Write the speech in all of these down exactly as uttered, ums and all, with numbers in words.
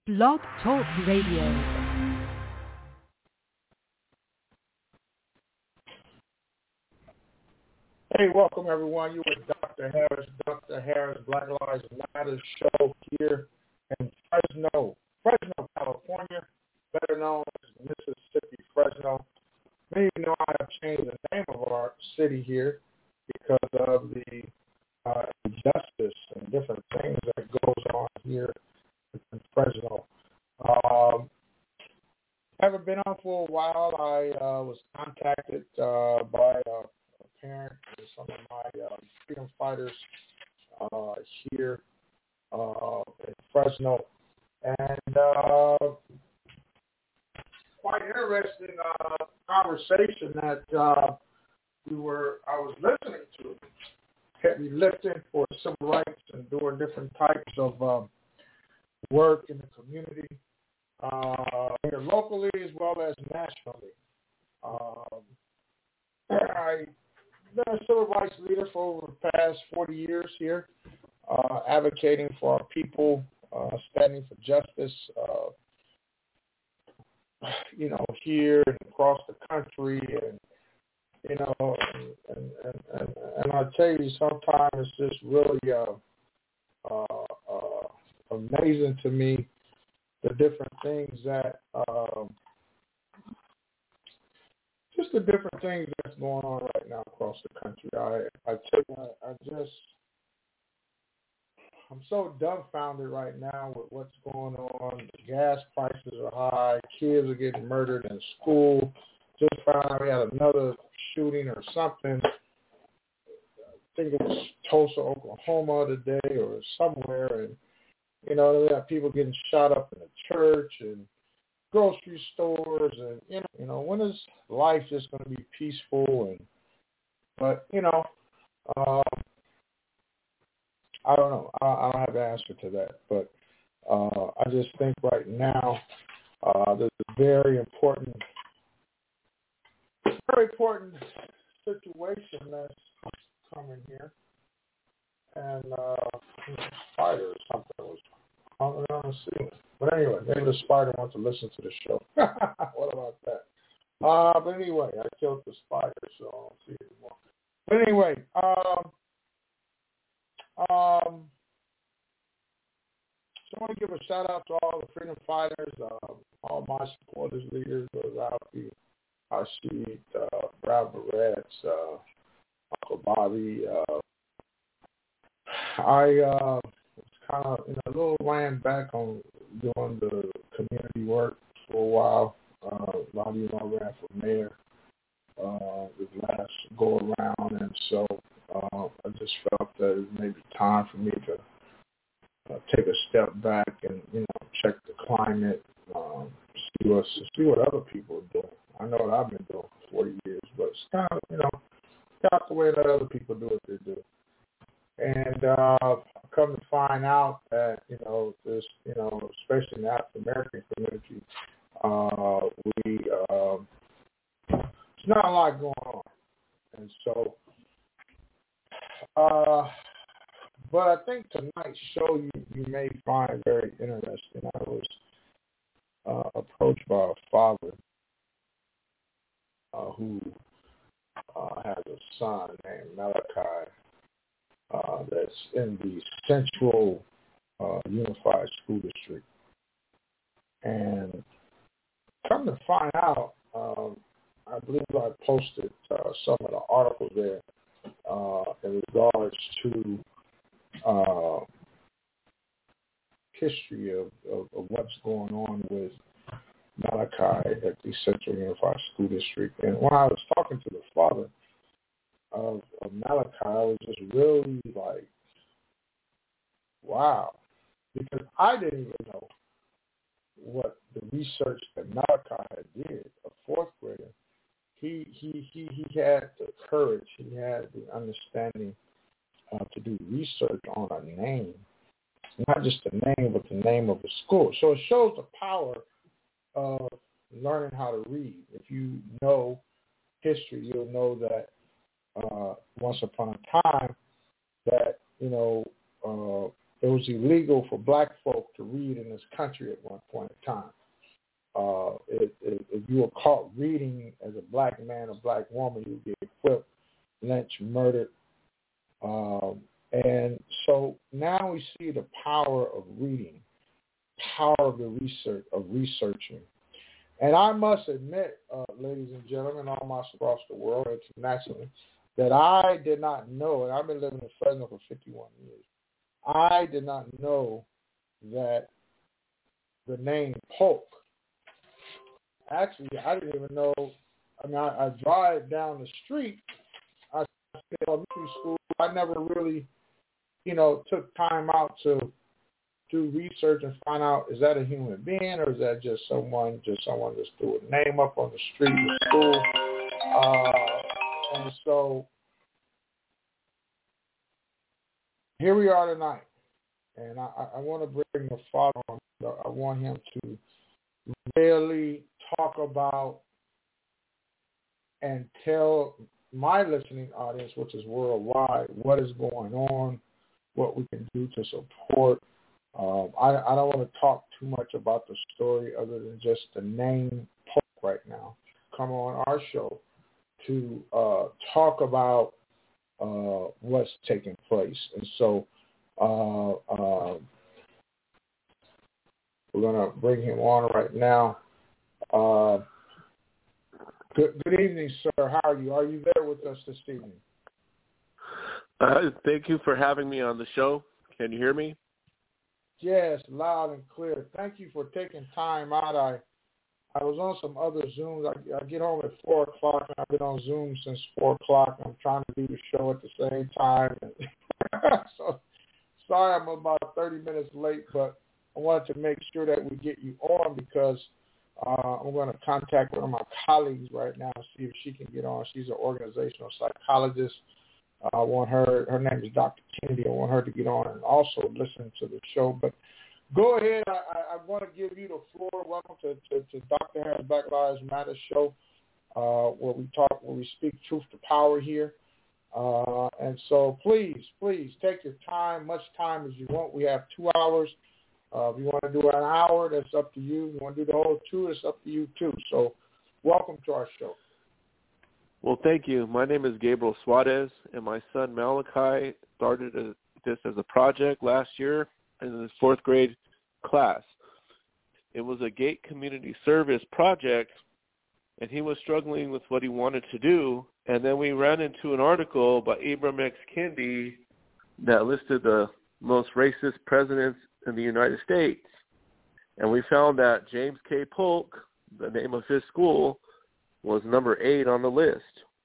Blog Talk Radio. Hey, welcome everyone. You with Doctor Harris, Doctor Harris Black Lives Matter show here in Fresno, Fresno, California, better known as Mississippi, Fresno. Many of you know I have changed the name of our city here because of the uh, injustice and different things that goes on here in Fresno. Um, haven't been on for a while. I uh, was contacted uh, by uh, parent and some of my uh, freedom fighters uh, here uh, in Fresno, and uh, quite interesting uh, conversation that uh, we were I was listening to, heavy lifting for civil rights and doing different types of um, work in the community uh, here locally as well as nationally. Um, I been a civil rights leader for over the past forty years here, uh, advocating for our people, uh, standing for justice, uh, you know, here and across the country, and you know, and and, and, and I tell you, sometimes it's just really uh, uh, uh, amazing to me the different things that. Um, Just the different things that's going on right now across the country. I, I tell you, I, I just, I'm so dumbfounded right now with what's going on. The gas prices are high. Kids are getting murdered in school. Just found out we had another shooting or something. I think it was Tulsa, Oklahoma today or somewhere. And, you know, they have people getting shot up in the church and grocery stores, and you know, you know, when is life just going to be peaceful? And but you know, uh, I don't know. I, I don't have the answer to that. But uh, I just think right now uh, there's a very important, very important situation that's coming here, and uh, spider or something was on the ceiling. But anyway, maybe the spider wants to listen to the show. What about that? Uh, but anyway, I killed the spider, so I don't see it anymore. But anyway, um, um, so I want to give a shout out to all the freedom fighters, uh, all my supporters, leaders, Ralphie, Rashid, uh, Brad Barrett's, uh, Uncle Bobby. Uh, I uh, kind of, you know, a little ran back on doing the community work for a while. Uh, a lot of you know I ran for mayor uh, this last go around, and so uh, I just felt that it may be time for me to uh, take a step back and, you know, check the climate, um, see what see what other people are doing. I know what I've been doing for forty years, but it's kind of, you know, got the way to let other people do what they do. And uh, come to find out that, you know, this, you know, especially in the African American community, uh, we uh, there's not a lot going on, and so. Uh, but I think tonight's show you, you may find very interesting. I was uh, approached by a father uh, who uh, has a son named Malachi. Uh, that's in the Central uh, Unified School District. And come to find out, um, I believe I posted uh, some of the articles there uh, in regards to uh, history of, of, of what's going on with Malachi at the Central Unified School District. And when I was talking to the father of, of Malachi, I was just really like, wow, because I didn't even know what the research that Malachi did, a fourth grader. He he he he had the courage, he had the understanding uh, to do research on a name, not just the name, but the name of the school. So it shows the power of learning how to read. If you know history, you'll know that uh, once upon a time that, you know, uh, it was illegal for black folk to read in this country at one point in time. Uh, it, it, if you were caught reading as a black man or black woman, you would get whipped, lynched, murdered. Um, and so now we see the power of reading, power of the research, of researching. And I must admit, uh, ladies and gentlemen, almost across the world, internationally, that I did not know, and I've been living in Fresno for fifty-one years, I did not know that the name Polk, actually, I didn't even know, I mean, I, I drive down the street, I stayed in elementary school, I never really, you know, took time out to do research and find out, is that a human being or is that just someone, just someone just threw a name up on the street in school? Uh, and so here we are tonight. And I, I want to bring the father on. I want him to really talk about and tell my listening audience, which is worldwide, what is going on, what we can do to support. Um, I, I don't want to talk too much about the story other than just the name Polk right now. Come on our show to uh, talk about uh, what's taking place. And so uh, uh, we're going to bring him on right now. Uh, good, good evening, sir. How are you? Are you there with us this evening? Uh, thank you for having me on the show. Can you hear me? Yes, loud and clear. Thank you for taking time out. I I was on some other Zooms. I, I get home at four o'clock, and I've been on Zoom since four o'clock. I'm trying to do the show at the same time. So sorry I'm about thirty minutes late, but I wanted to make sure that we get you on because uh, I'm going to contact one of my colleagues right now and see if she can get on. She's an organizational psychologist. I want her, her name is Doctor Kennedy. I want her to get on and also listen to the show. But go ahead. I, I, I want to give you the floor. Welcome to, to, to Doctor Harris Black Lives Matter show, uh, where we talk, where we speak truth to power here. Uh, and so please, please take your time, much time as you want. We have two hours. Uh, if you want to do an hour, that's up to you. If you want to do the whole two, it's up to you too. So welcome to our show. Well, thank you. My name is Gabriel Suarez, and my son Malachi started a, this as a project last year in his fourth grade class. It was a Gate Community Service project, and he was struggling with what he wanted to do. And then we ran into an article by Ibram X. Kendi that listed the most racist presidents in the United States. And we found that James K. Polk, the name of his school, was number eight on the list.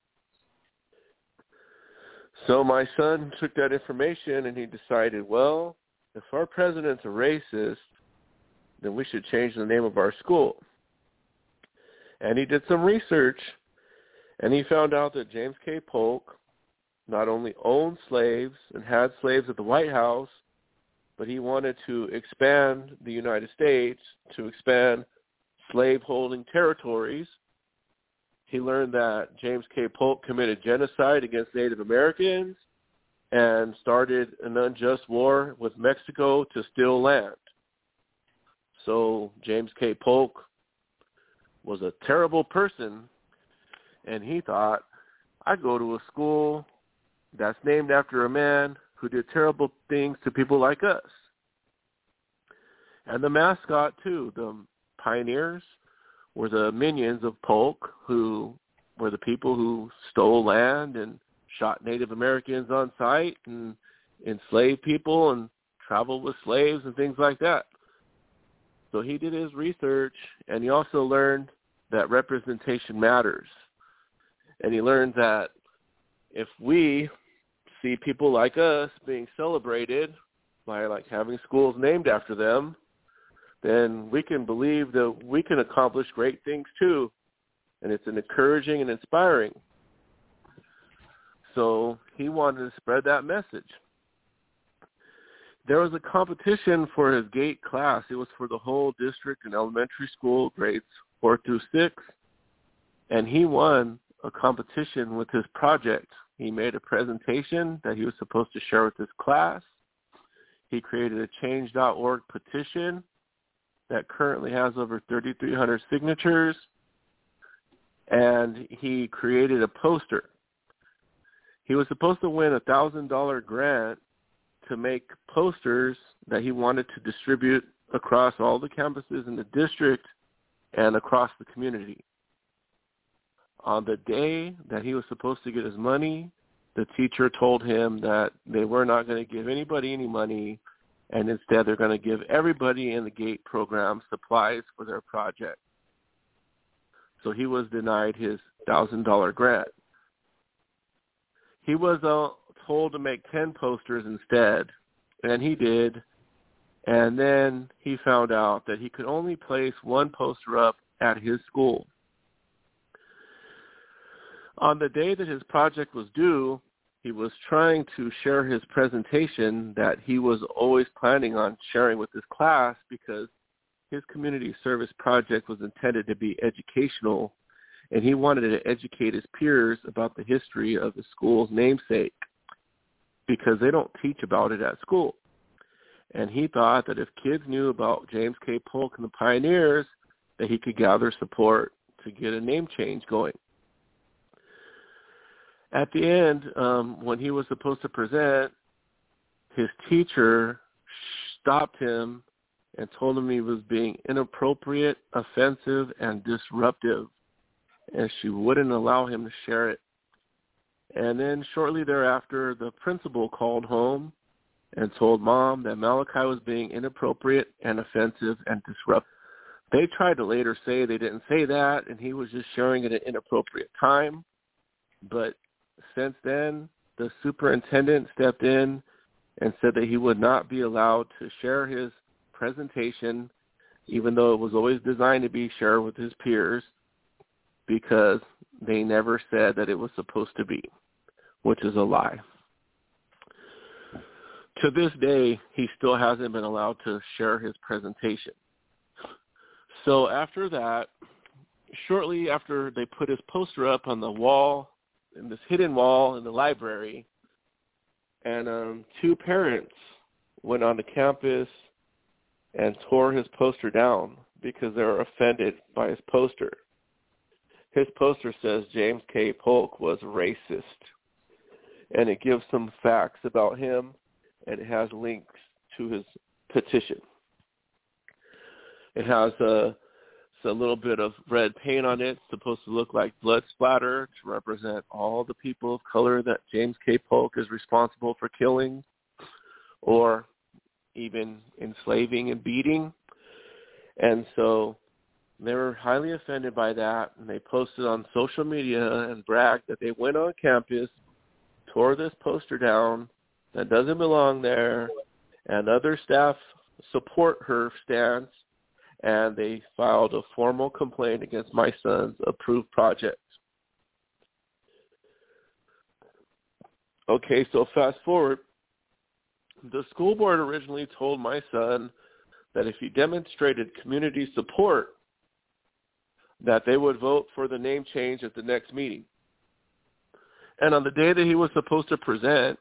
So my son took that information and he decided, well, if our president's a racist, then we should change the name of our school. And he did some research, and he found out that James K. Polk not only owned slaves and had slaves at the White House, but he wanted to expand the United States, to expand slave-holding territories. He learned that James K. Polk committed genocide against Native Americans and started an unjust war with Mexico to steal land. So James K. Polk was a terrible person, and he thought, I go to a school that's named after a man who did terrible things to people like us. And the mascot, too, the pioneers, were the minions of Polk, who were the people who stole land and shot Native Americans on sight and enslaved people and traveled with slaves and things like that. So he did his research, and he also learned that representation matters. And he learned that if we see people like us being celebrated by like having schools named after them, then we can believe that we can accomplish great things too. And it's an encouraging and inspiring. So he wanted to spread that message. There was a competition for his GATE class. It was for the whole district and elementary school, grades four through six. And he won a competition with his project. He made a presentation that he was supposed to share with his class. He created a change dot org petition that currently has over thirty-three hundred signatures, and he created a poster. He was supposed to win a one thousand dollars grant to make posters that he wanted to distribute across all the campuses in the district and across the community. On the day that he was supposed to get his money, the teacher told him that they were not going to give anybody any money, and instead they're going to give everybody in the GATE program supplies for their project. So he was denied his one thousand dollars grant. He was uh, told to make ten posters instead, and he did. And then he found out that he could only place one poster up at his school. On the day that his project was due, he was trying to share his presentation that he was always planning on sharing with his class, because his community service project was intended to be educational, and he wanted to educate his peers about the history of the school's namesake, because they don't teach about it at school. And he thought that if kids knew about James K. Polk and the Pioneers, that he could gather support to get a name change going. At the end, um, when he was supposed to present, his teacher stopped him and told him he was being inappropriate, offensive, and disruptive, and she wouldn't allow him to share it. And then shortly thereafter, the principal called home and told Mom that Malachi was being inappropriate and offensive and disruptive. They tried to later say they didn't say that, and he was just sharing at an inappropriate time. But since then, the superintendent stepped in and said that he would not be allowed to share his presentation, even though it was always designed to be shared with his peers, because they never said that it was supposed to be, which is a lie. To this day, he still hasn't been allowed to share his presentation. So after that, shortly after they put his poster up on the wall, in this hidden wall in the library, and um, two parents went on the campus and tore his poster down because they were offended by his poster. His poster says James K. Polk was racist, and it gives some facts about him, and it has links to his petition. It has a, a little bit of red paint on it. It's supposed to look like blood splatter to represent all the people of color that James K. Polk is responsible for killing or even enslaving and beating. And so they were highly offended by that, and they posted on social media and bragged that they went on campus, tore this poster down that doesn't belong there, and other staff support her stance, and they filed a formal complaint against my son's approved project. Okay, so fast forward. The school board originally told my son that if he demonstrated community support, that they would vote for the name change at the next meeting. And on the day that he was supposed to present,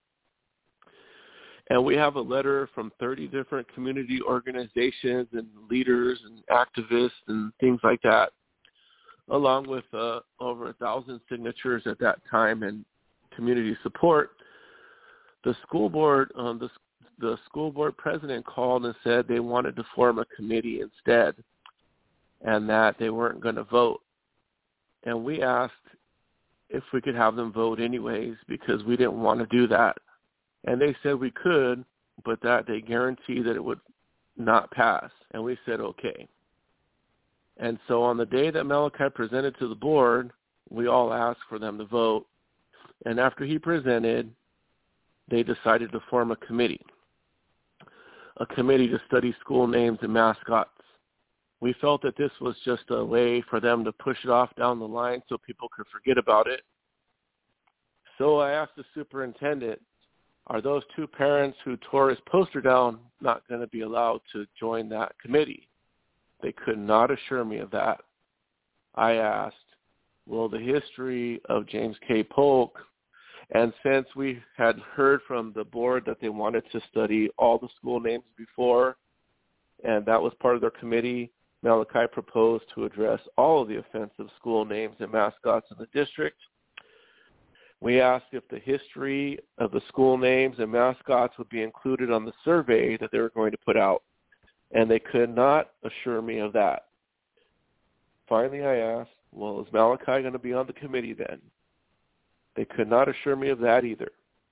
and we have a letter from thirty different community organizations and leaders and activists and things like that, along with uh, over a thousand signatures at that time and community support. The school board, um, the, the school board president called and said they wanted to form a committee instead, and that they weren't going to vote. And we asked if we could have them vote anyways, because we didn't want to do that. And they said we could, but that they guaranteed that it would not pass. And we said, okay. And so on the day that Malachi presented to the board, we all asked for them to vote. And after he presented, they decided to form a committee, a committee to study school names and mascots. We felt that this was just a way for them to push it off down the line so people could forget about it. So I asked the superintendent, are those two parents who tore his poster down not going to be allowed to join that committee? They could not assure me of that. I asked, will the history of James K. Polk And since we had heard from the board that they wanted to study all the school names before, and that was part of their committee, Malachi proposed to address all of the offensive school names and mascots in the district. We asked if the history of the school names and mascots would be included on the survey that they were going to put out, and they could not assure me of that. Finally, I asked, well, is Malachi going to be on the committee then? They could not assure me of that either.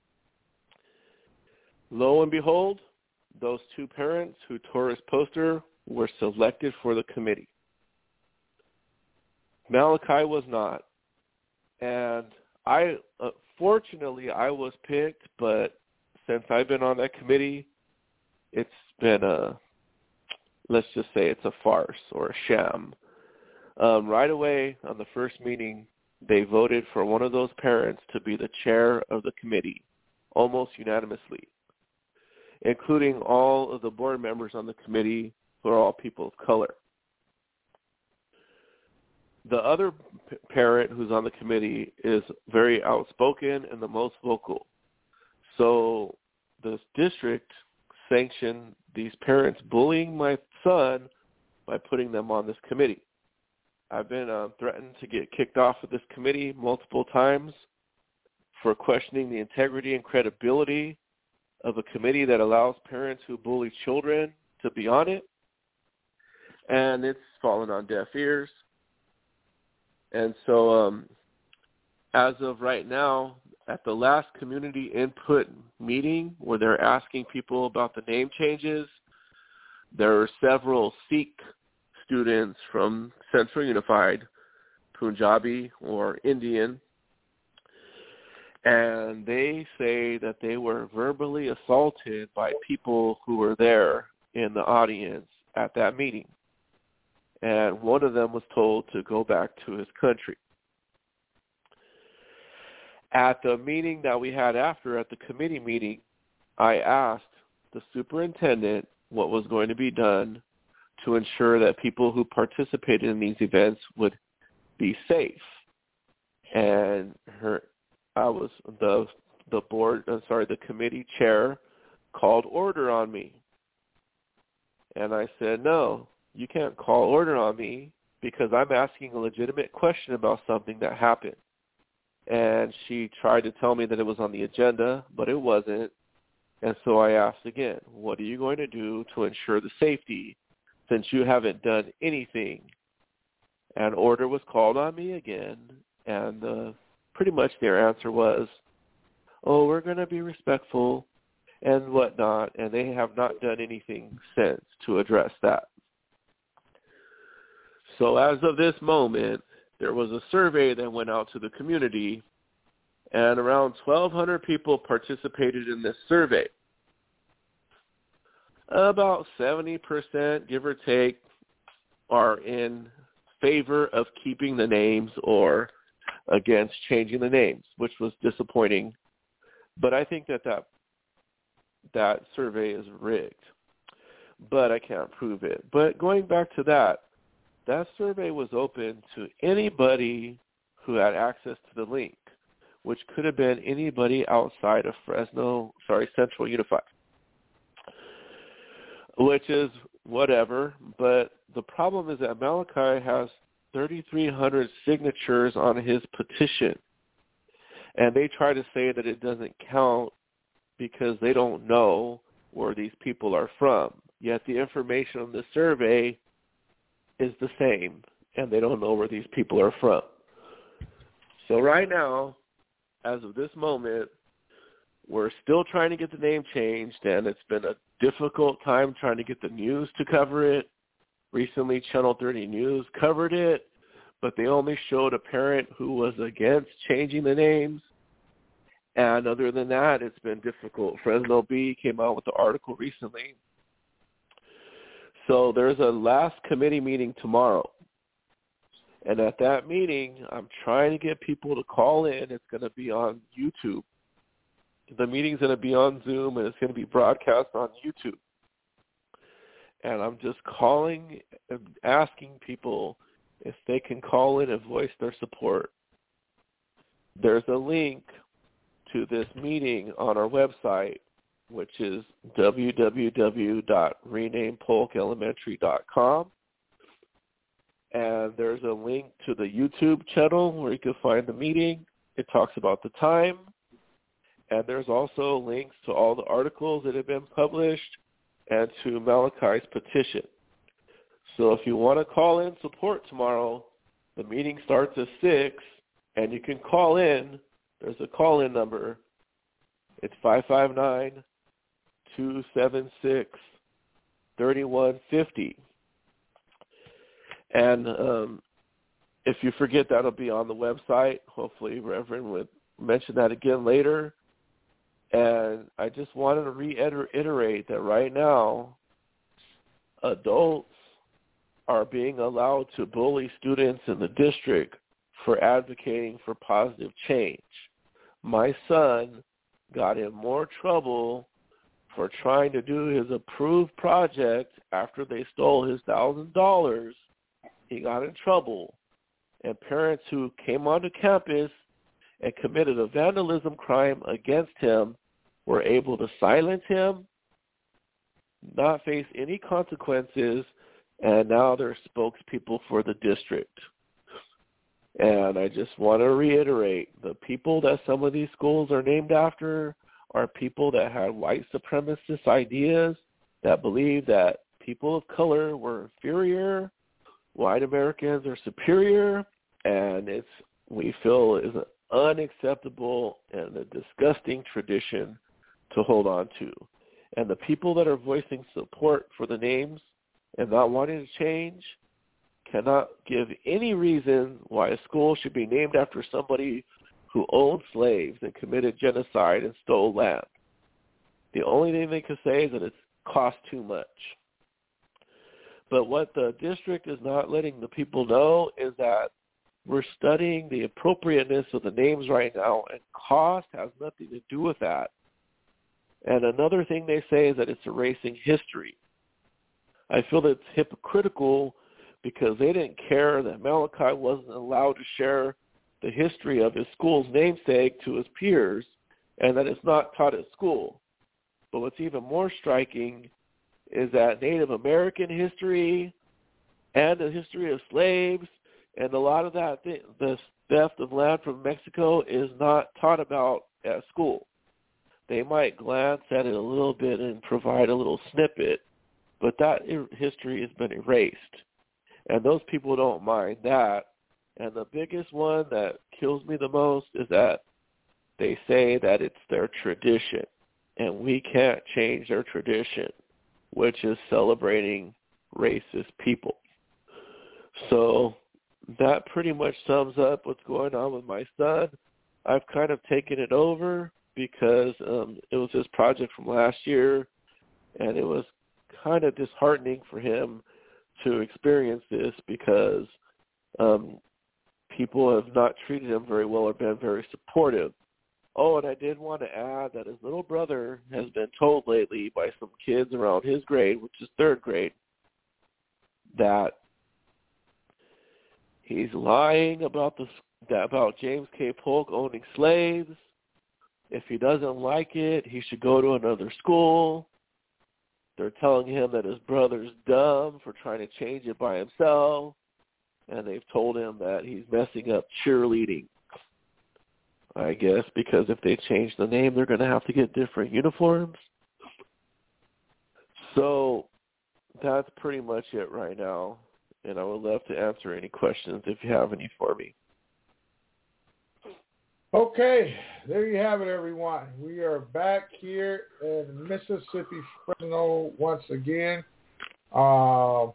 Lo and behold, those two parents who tore his poster were selected for the committee. Malachi was not. And I, uh, fortunately, I was picked, but since I've been on that committee, it's been a, let's just say it's a farce or a sham. Um, right away on the first meeting, they voted for one of those parents to be the chair of the committee, almost unanimously, including all of the board members on the committee who are all people of color. The other p- parent who's on the committee is very outspoken and the most vocal. So the district sanctioned these parents bullying my son by putting them on this committee. I've been uh, threatened to get kicked off of this committee multiple times for questioning the integrity and credibility of a committee that allows parents who bully children to be on it. And it's fallen on deaf ears. And so um, as of right now, at the last community input meeting where they're asking people about the name changes, there are several Sikh students from Central Unified, Punjabi or Indian, and they say that they were verbally assaulted by people who were there in the audience at that meeting. And one of them was told to go back to his country. At the meeting that we had after, at the committee meeting, I asked the superintendent what was going to be done to ensure that people who participated in these events would be safe. And her, I was the the board, uh, sorry, the committee chair called order on me. And I said, no, you can't call order on me because I'm asking a legitimate question about something that happened. And she tried to tell me that it was on the agenda, but it wasn't. And so I asked again, what are you going to do to ensure the safety since you haven't done anything? And order was called on me again, and uh, pretty much their answer was, oh, we're going to be respectful and whatnot, and they have not done anything since to address that. So as of this moment, there was a survey that went out to the community, and around twelve hundred people participated in this survey. About seventy percent, give or take, are in favor of keeping the names or against changing the names, which was disappointing. But I think that that, that survey is rigged. But I can't prove it. But going back to that, that survey was open to anybody who had access to the link, which could have been anybody outside of Fresno, sorry, Central Unified, which is whatever. But the problem is that Malachi has thirty-three hundred signatures on his petition, and they try to say that it doesn't count because they don't know where these people are from. Yet the information on the survey is the same, and they don't know where these people are from. So right now, as of this moment, we're still trying to get the name changed, and it's been a difficult time trying to get the news to cover it. Recently, Channel thirty News covered it, but they only showed a parent who was against changing the names. And other than that, it's been difficult. Fresno Bee came out with the article recently. So there's a last committee meeting tomorrow. And at that meeting, I'm trying to get people to call in. It's going to be on YouTube. The meeting's going to be on Zoom, and it's going to be broadcast on YouTube. And I'm just calling and asking people if they can call in and voice their support. There's a link to this meeting on our website, which is w w w dot rename polk elementary dot com. And there's a link to the YouTube channel where you can find the meeting. It talks about the time. And there's also links to all the articles that have been published and to Malachi's petition. So if you want to call in support tomorrow, the meeting starts at six, and you can call in. There's a call-in number. It's five five nine, two seven six, three one five zero. And um, if you forget, that'll be on the website. Hopefully, Reverend would mention that again later. And I just wanted to reiterate that right now, adults are being allowed to bully students in the district for advocating for positive change. My son got in more trouble for trying to do his approved project after they stole his one thousand dollars. He got in trouble. And parents who came onto campus and committed a vandalism crime against him were able to silence him, not face any consequences, and now they're spokespeople for the district. And I just want to reiterate, the people that some of these schools are named after are people that had white supremacist ideas, that believe that people of color were inferior, white Americans are superior, and it's, we feel, is an unacceptable and a disgusting tradition to hold on to. And the people that are voicing support for the names and not wanting to change cannot give any reason why a school should be named after somebody who owned slaves and committed genocide and stole land. The only thing they can say is that it cost too much. But what the district is not letting the people know is that we're studying the appropriateness of the names right now, and cost has nothing to do with that. And another thing they say is that it's erasing history. I feel that it's hypocritical because they didn't care that Malachi wasn't allowed to share the history of his school's namesake to his peers, and that it's not taught at school. But what's even more striking is that Native American history and the history of slaves and a lot of that, the theft of land from Mexico is not taught about at school. They might glance at it a little bit and provide a little snippet, but that history has been erased. And those people don't mind that. And the biggest one that kills me the most is that they say that it's their tradition, and we can't change their tradition, which is celebrating racist people. So that pretty much sums up what's going on with my son. I've kind of taken it over because um, it was his project from last year, and it was kind of disheartening for him to experience this because um, people have not treated him very well or been very supportive. Oh, and I did want to add that his little brother has been told lately by some kids around his grade, which is third grade, that he's lying about the about James K. Polk owning slaves. If he doesn't like it, he should go to another school. They're telling him that his brother's dumb for trying to change it by himself, and they've told him that he's messing up cheerleading. I guess because if they change the name, they're going to have to get different uniforms. So that's pretty much it right now, and I would love to answer any questions if you have any for me. Okay, there you have it, everyone. We are back here in Mississippi, Fresno, once again, uh,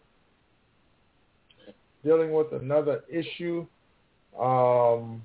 dealing with another issue. Um,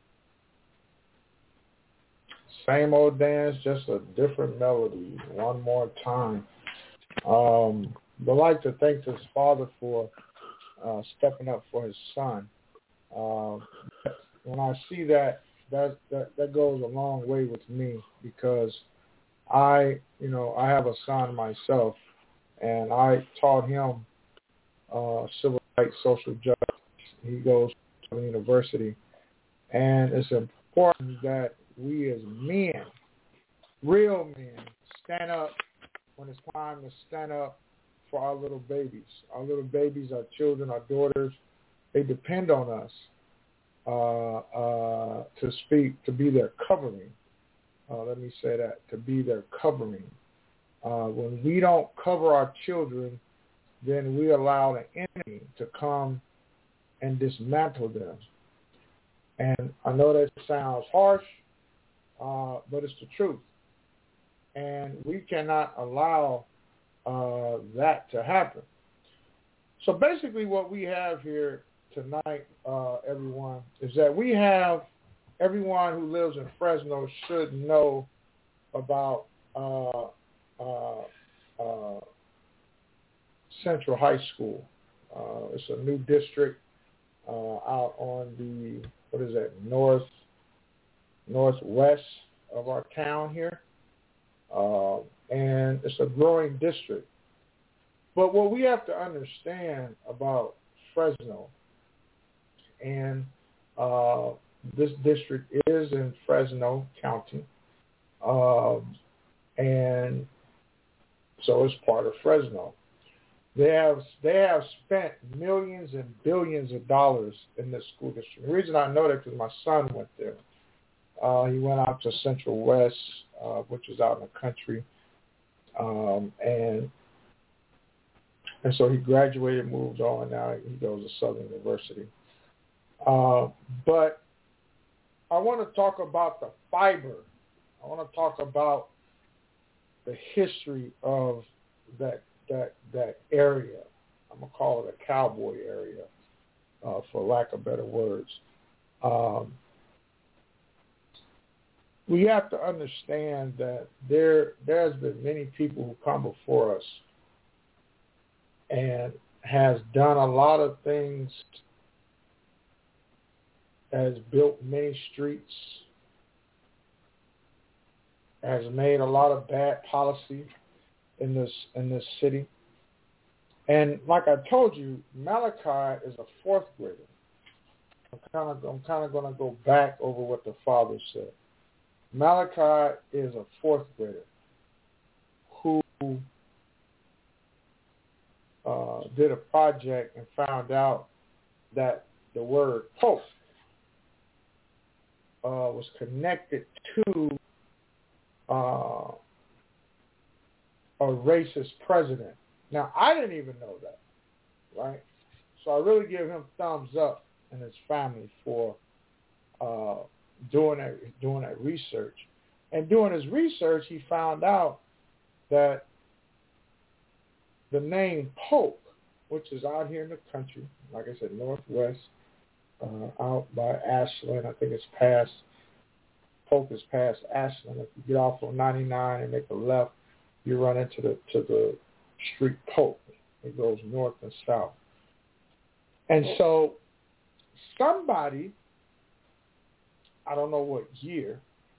same old dance, just a different melody. One more time. Um, I'd like to thank his father for uh, stepping up for his son. Uh, when I see that, That, that that goes a long way with me because I, you know, I have a son myself, and I taught him uh, civil rights, social justice. He goes to the university, and it's important that we as men, real men, stand up when it's time to stand up for our little babies. Our little babies, our children, our daughters, they depend on us uh, uh, to speak, to be their covering. Uh, let me say that, to be their covering. Uh, when we don't cover our children, then we allow the enemy to come and dismantle them. And I know that sounds harsh, uh, but it's the truth. And we cannot allow uh, that to happen. So basically what we have here tonight, uh, everyone, is that we have everyone who lives in Fresno should know about uh, uh, uh, Central High School. Uh, it's a new district uh, out on the, what is that, north, northwest of our town here. Uh, and it's a growing district. But what we have to understand about Fresno, and uh, this district is in Fresno County, um, and so it's part of Fresno. They have they have spent millions and billions of dollars in this school district. The reason I know that because my son went there. Uh, he went out to Central West, uh, which is out in the country, um, and and so he graduated, moved on. Now he goes to Southern University. Uh, but I want to talk about the fiber. I want to talk about the history of that that that area. I'm gonna call it a cowboy area, uh, for lack of better words. Um, we have to understand that there there's been many people who come before us and has done a lot of things, has built many streets, has made a lot of bad policy in this in this city. And like I told you, Malachi is a fourth grader. I'm kind of I'm kind of going to go back over what the father said. Malachi is a fourth grader who uh, did a project and found out that the word post uh, was connected to uh, a racist president. Now, I didn't even know that, right? So I really give him thumbs up and his family for uh, doing that, doing that research. And doing his research, he found out that the name Polk, which is out here in the country, like I said, northwest, uh, out by Ashland, I think it's past, Polk is past Ashland. If you get off on ninety-nine and make a left, you run into the to the street Polk. It goes north and south. And so somebody, I don't know what year,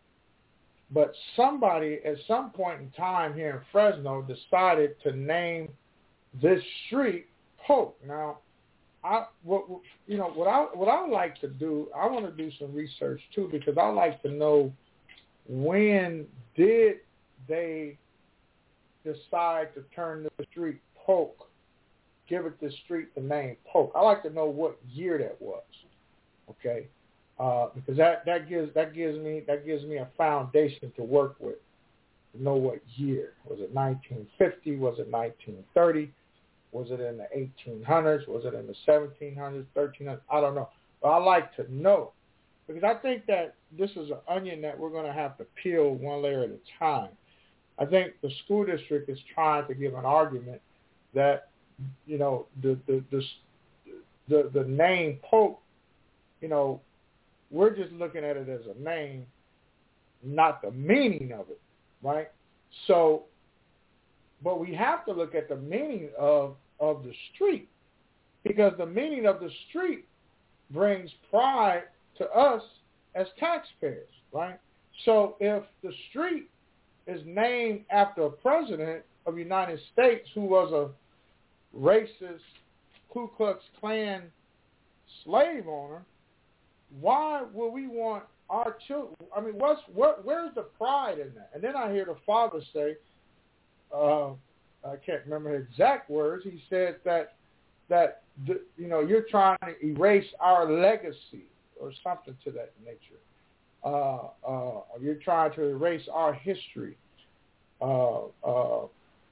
but somebody at some point in time here in Fresno decided to name this street Polk. Now, I what you know what I what I like to do, I want to do some research too, because I like to know when did they decide to turn the street Polk, give it the street the name Polk. I like to know what year that was, okay? Uh, because that, that gives that gives me that gives me a foundation to work with, to know what year. Was it nineteen fifty? Was it nineteen thirty? Was it in the eighteen hundreds? Was it in the seventeen hundreds, thirteen hundreds? I don't know. But I like to know, because I think that this is an onion that we're going to have to peel one layer at a time. I think the school district is trying to give an argument that, you know, the the the the, the name Polk, you know, we're just looking at it as a name, not the meaning of it, right? So, but we have to look at the meaning of, of the street, because the meaning of the street brings pride to us as taxpayers, right? So if the street is named after a president of the United States who was a racist Ku Klux Klan slave owner, why would we want our children. I mean, what's what? Where's the pride in that? And then I hear the father say, uh, I can't remember his exact words. He said that that the, you know you're trying to erase our legacy or something to that nature. Uh, uh, you're trying to erase our history. Uh, uh,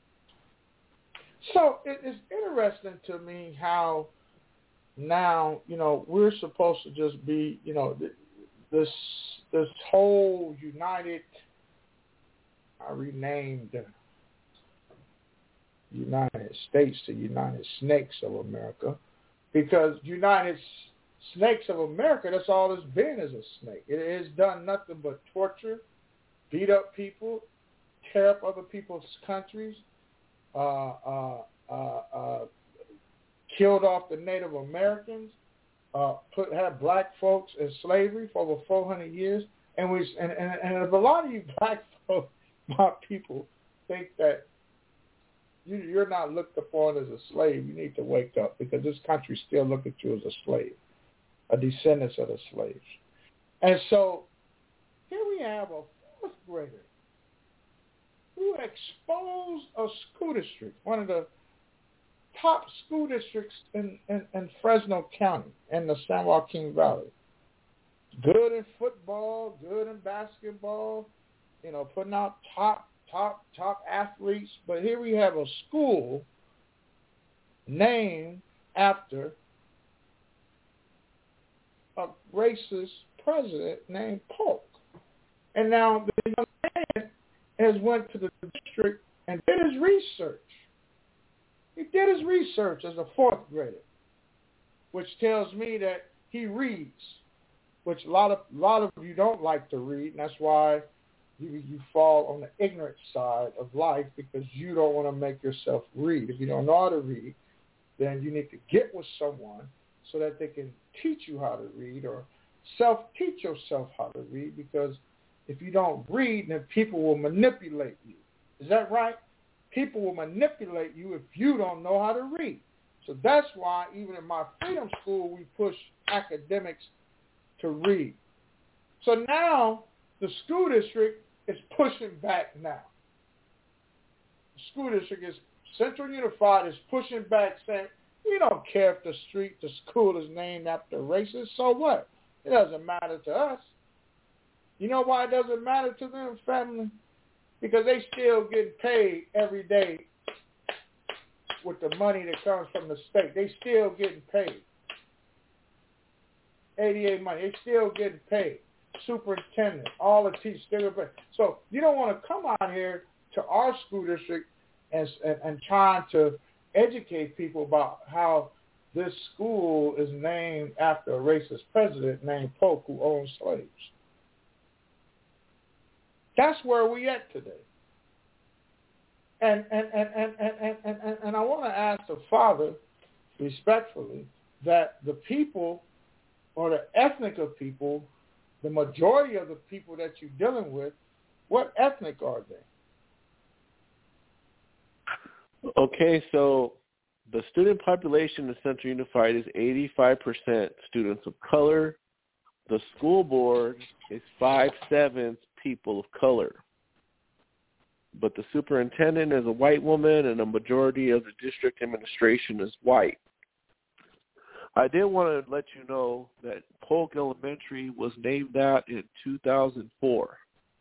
so it, it's interesting to me how now, you know, we're supposed to just be, you know, this this whole United, I renamed the United States to United Snakes of America, because United Snakes of America, that's all it's been, is a snake. It has done nothing but torture, beat up people, tear up other people's countries, uh, uh, uh, uh, killed off the Native Americans, uh, put had black folks in slavery for over four hundred years, and we and, and, and if a lot of you black folks, my people, think that you, you're not looked upon as a slave, you need to wake up, because this country still look at you as a slave, a descendant of the slaves. And so here we have a fourth grader who exposed a school district, one of the top school districts in, in, in Fresno County in the San Joaquin Valley. Good in football, good in basketball, you know, putting out top, top, top athletes. But here we have a school named after a racist president named Polk. And now the young man has went to the district and did his research. He did his research as a fourth grader, which tells me that he reads, which a lot of a lot of you don't like to read, and that's why you, you fall on the ignorant side of life, because you don't want to make yourself read. If you don't know how to read, then you need to get with someone so that they can teach you how to read, or self-teach yourself how to read, because if you don't read, then people will manipulate you. Is that right? People will manipulate you if you don't know how to read. So that's why even in my freedom school, we push academics to read. So now the school district is pushing back now. The school district is, Central Unified is pushing back, saying, we don't care if the street, the school is named after racist. So what? It doesn't matter to us. You know why it doesn't matter to them, family? Because they still get paid every day with the money that comes from the state. They still getting paid. eighty-eight money. They still getting paid. Superintendent, all the teachers, still getting paid. So you don't want to come out here to our school district and, and, and trying to educate people about how this school is named after a racist president named Polk who owned slaves. That's where we at today. And and, and, and, and, and, and, and I want to ask the father respectfully that the people, or the ethnic of people, the majority of the people that you're dealing with, what ethnic are they? Okay, so the student population in Central Unified is eighty-five percent students of color. The school board is five-sevenths people of color. But the superintendent is a white woman, and a majority of the district administration is white. I did want to let you know that Polk Elementary was named that in two thousand four.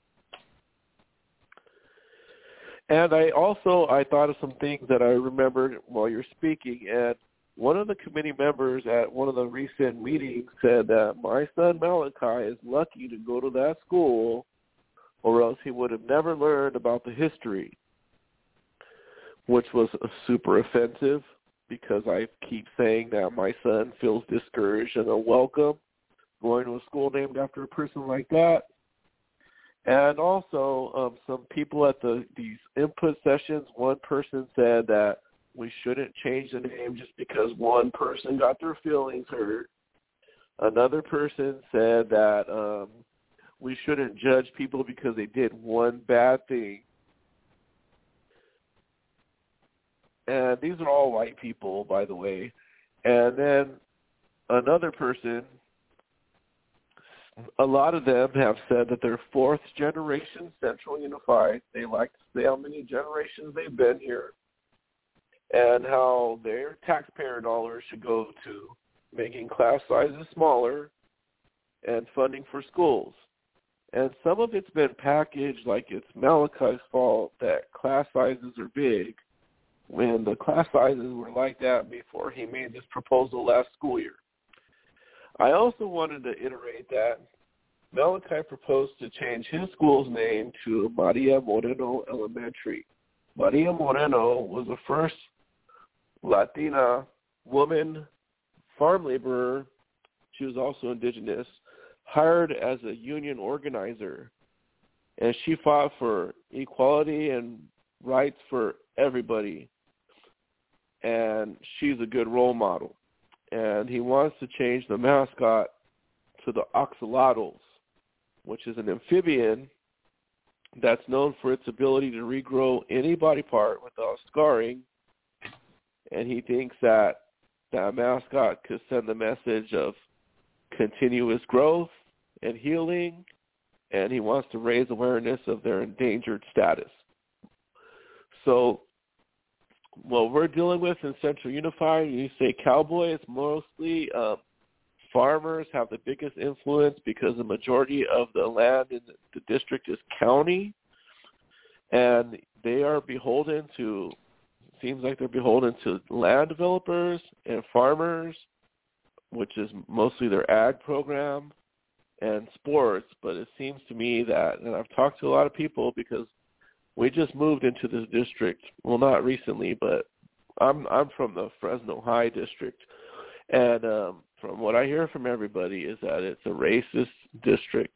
And I also, I thought of some things that I remembered while you're speaking, and one of the committee members at one of the recent meetings said that my son Malachi is lucky to go to that school, or else he would have never learned about the history, which was super offensive, because I keep saying that my son feels discouraged and unwelcome going to a school named after a person like that. And also, um, some people at the these input sessions, one person said that we shouldn't change the name just because one person got their feelings hurt. Another person said that um, we shouldn't judge people because they did one bad thing. And these are all white people, by the way. And then another person a lot of them have said that they're fourth generation Central Unified. They like to say how many generations they've been here and how their taxpayer dollars should go to making class sizes smaller and funding for schools. And some of it's been packaged like it's Malachi's fault that class sizes are big when the class sizes were like that before he made this proposal last school year. I also wanted to iterate that Malachi proposed to change his school's name to Maria Moreno Elementary. Maria Moreno was the first Latina woman farm laborer. She was also indigenous, hired as a union organizer. And she fought for equality and rights for everybody. And she's a good role model. And he wants to change the mascot to the axolotls, which is an amphibian that's known for its ability to regrow any body part without scarring. And he thinks that that mascot could send the message of continuous growth and healing, and he wants to raise awareness of their endangered status. So what we're dealing with in Central Unified, you say cowboy, it's mostly um, farmers have the biggest influence because the majority of the land in the, the district is county, and they are beholden to, seems like they're beholden to land developers and farmers, which is mostly their ag program, and sports. But it seems to me that, and I've talked to a lot of people because we just moved into this district, well, not recently, but I'm I'm from the Fresno High district, and um, from what I hear from everybody is that it's a racist district.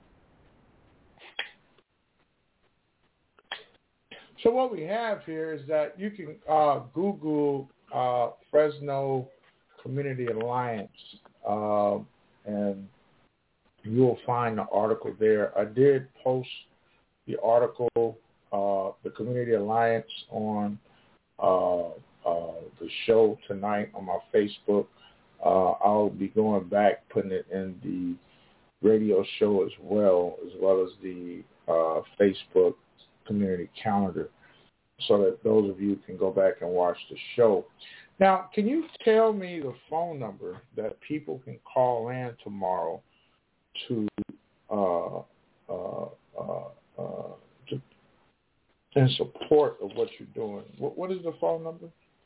So what we have here is that you can uh, Google uh, Fresno Community Alliance, uh, and you'll find the article there. I did post the article, uh, the Community Alliance, on uh, uh, the show tonight on my Facebook. Uh, I'll be going back, putting it in the radio show as well, as well as the uh, Facebook community calendar, so that those of you can go back and watch the show. Now, can you tell me the phone number that people can call in tomorrow to uh, uh, uh, uh, to, in support of what you're doing? What, what is the phone number?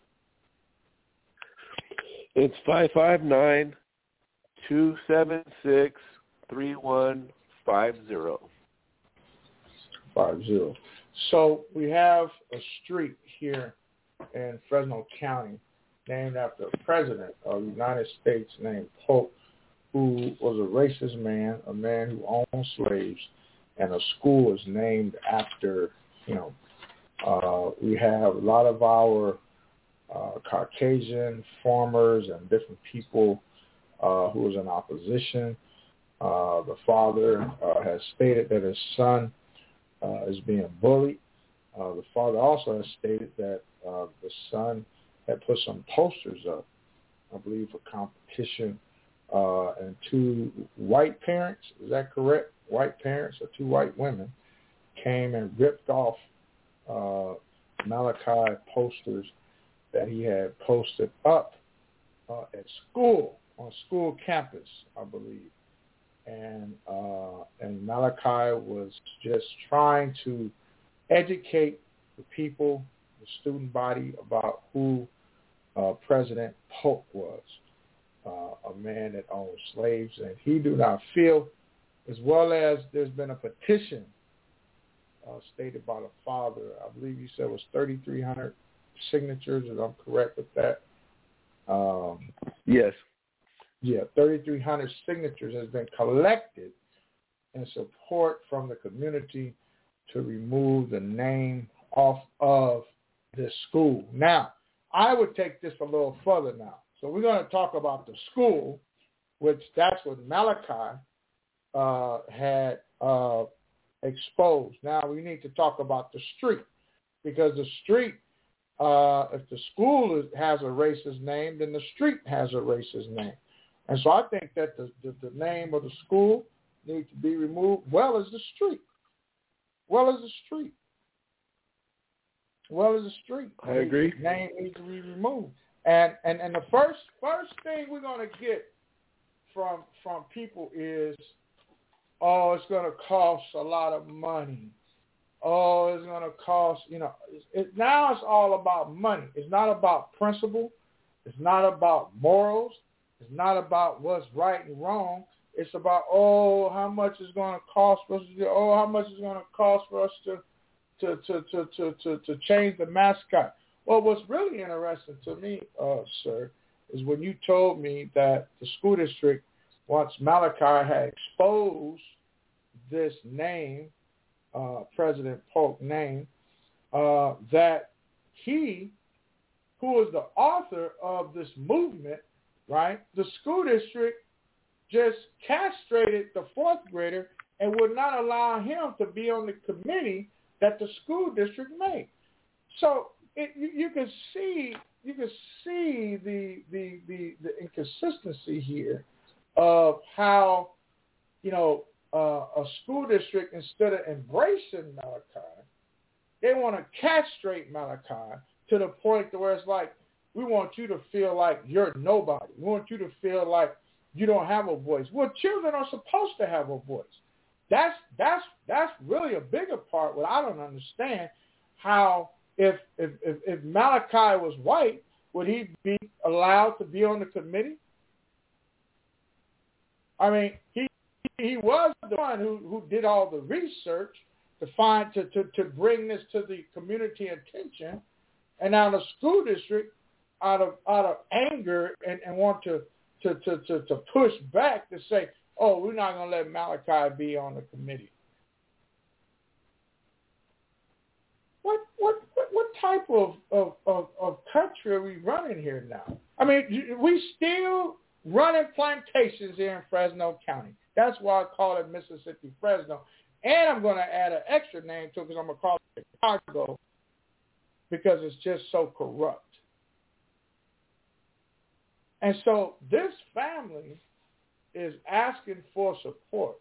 It's five five nine, two seven six, three one five zero. Five zero. So we have a street here in Fresno County named after a president of the United States named Polk, who was a racist man, a man who owned slaves, and a school is named after him. Uh, we have a lot of our uh, Caucasian farmers and different people uh, who was in opposition. Uh, the father uh, has stated that his son uh, is being bullied. Uh, the father also has stated that uh, the son had put some posters up, I believe, for competition. Uh, and two white parents, is that correct? White parents or two white women came and ripped off uh, Malachi posters that he had posted up uh, at school, on school campus, I believe. And uh, and Malachi was just trying to educate the people, the student body, about who uh, President Polk was. Uh, a man that owned slaves, and he do not feel, as well as there's been a petition uh, stated by the father, I believe you said it was thirty-three hundred signatures, if I'm correct with that. Um, yes. Yeah, thirty-three hundred signatures has been collected in support from the community to remove the name off of this school. Now, I would take this a little further now. So we're going to talk about the school, which that's what Malachi uh, had uh, exposed. Now we need to talk about the street, because the street, uh, if the school is, has a racist name, then the street has a racist name. And so I think that the, the, the name of the school need to be removed, well as the street. Well as the street. Well as the street. I agree. The name needs to be removed. And and, and the first first thing we're gonna get from from people is, oh, it's gonna cost a lot of money. Oh, it's gonna cost, you know, it, it, now it's all about money. It's not about principle. It's not about morals. It's not about what's right and wrong. It's about, oh, how much is going to cost for us to do, oh, how much is going to cost for us to to, to, to, to, to, to change the mascot. Well, what's really interesting to me, uh, sir, is when you told me that the school district, once Malachi had exposed this name, uh, President Polk name, uh, that he, who was the author of this movement, right, the school district just castrated the fourth grader and would not allow him to be on the committee that the school district made. So it, you, you can see you can see the, the the the inconsistency here of how, you know, uh, a school district, instead of embracing Malachi, they want to castrate Malachi to the point to where it's like, we want you to feel like you're nobody. We want you to feel like you don't have a voice. Well, children are supposed to have a voice. That's that's that's really a bigger part. What I don't understand, how if if if, if Malachi was white, would he be allowed to be on the committee? I mean, he he was the one who, who did all the research to find to, to, to bring this to the community attention, and now the school district, out of out of anger and, and want to to, to, to to push back to say, oh, we're not going to let Malachi be on the committee. What what what, what type of, of, of, of country are we running here now? I mean, we still running plantations here in Fresno County. That's why I call it Mississippi Fresno. And I'm going to add an extra name to it because I'm going to call it Chicago, because it's just so corrupt. And so this family is asking for support.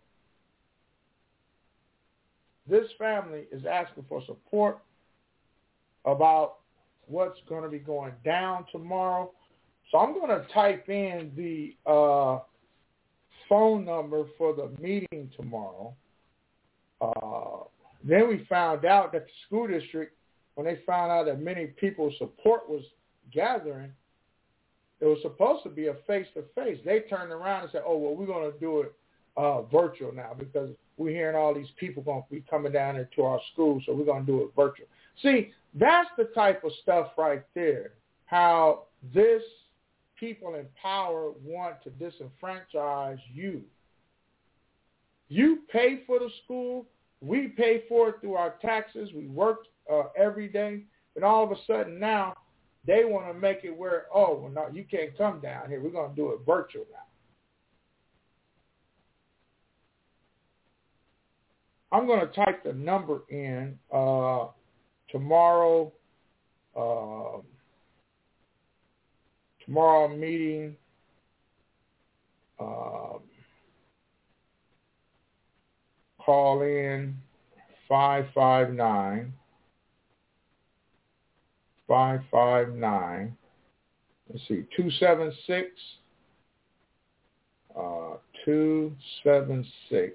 This family is asking for support about what's going to be going down tomorrow. So I'm going to type in the uh, phone number for the meeting tomorrow. Uh, then we found out that the school district, when they found out that many people's support was gathering, it was supposed to be a face-to-face. They turned around and said, oh, well, we're going to do it uh, virtual now because we're hearing all these people going to be coming down into our school, so we're going to do it virtual. See, that's the type of stuff right there, how this people in power want to disenfranchise you. You pay for the school. We pay for it through our taxes. We work uh, every day. And all of a sudden now, they want to make it where, oh, well, no, you can't come down here. We're going to do it virtual now. I'm going to type the number in uh, tomorrow. Uh, tomorrow meeting. Uh, call in five five nine. Five five nine. Let's see, two seven six. Uh, two seven six.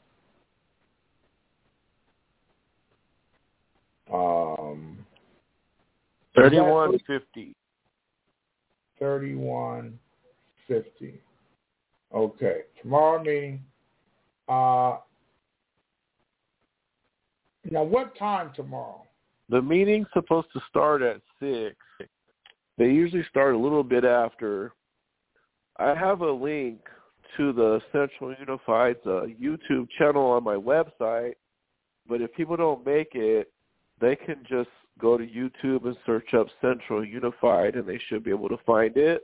Um, thirty-one fifty. Thirty-one fifty. Okay, tomorrow meeting. Uh, now, what time tomorrow? The meeting's supposed to start at six. They usually start a little bit after. I have a link to the Central Unified's uh, YouTube channel on my website, but if people don't make it, they can just go to YouTube and search up Central Unified, and they should be able to find it.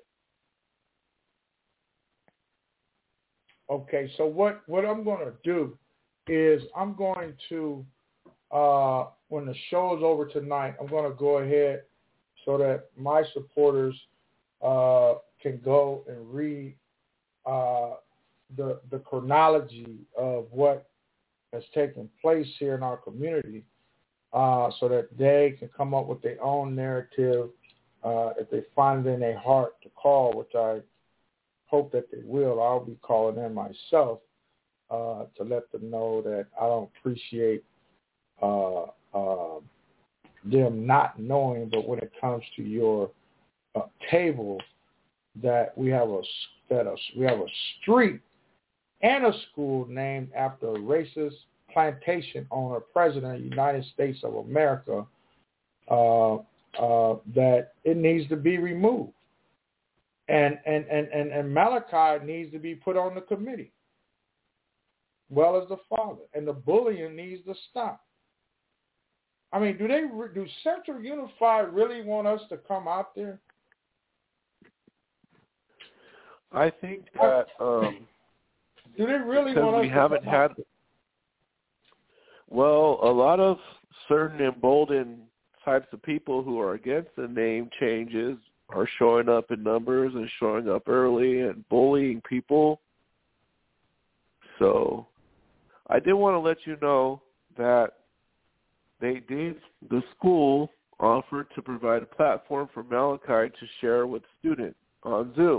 Okay, so what, what I'm going to do is I'm going to, uh, when the show is over tonight, I'm going to go ahead so that my supporters uh, can go and read uh, the the chronology of what has taken place here in our community, uh, so that they can come up with their own narrative uh, if they find it in their heart to call, which I hope that they will. I'll be calling in myself uh, to let them know that I don't appreciate uh, uh, them not knowing, but when it comes to your uh, table, that we have a that a, we have a street and a school named after a racist plantation owner, president of the United States of America, uh, uh, that it needs to be removed. And, and, and, and, and Malachi needs to be put on the committee, well as the father. And the bullying needs to stop. I mean, do they do Central Unified really want us to come out there? I think that um, do they really because want us we to haven't come had. out there? Well, a lot of certain emboldened types of people who are against the name changes are showing up in numbers and showing up early and bullying people. So I did want to let you know that they did, the school offered to provide a platform for Malachi to share with students on Zoom.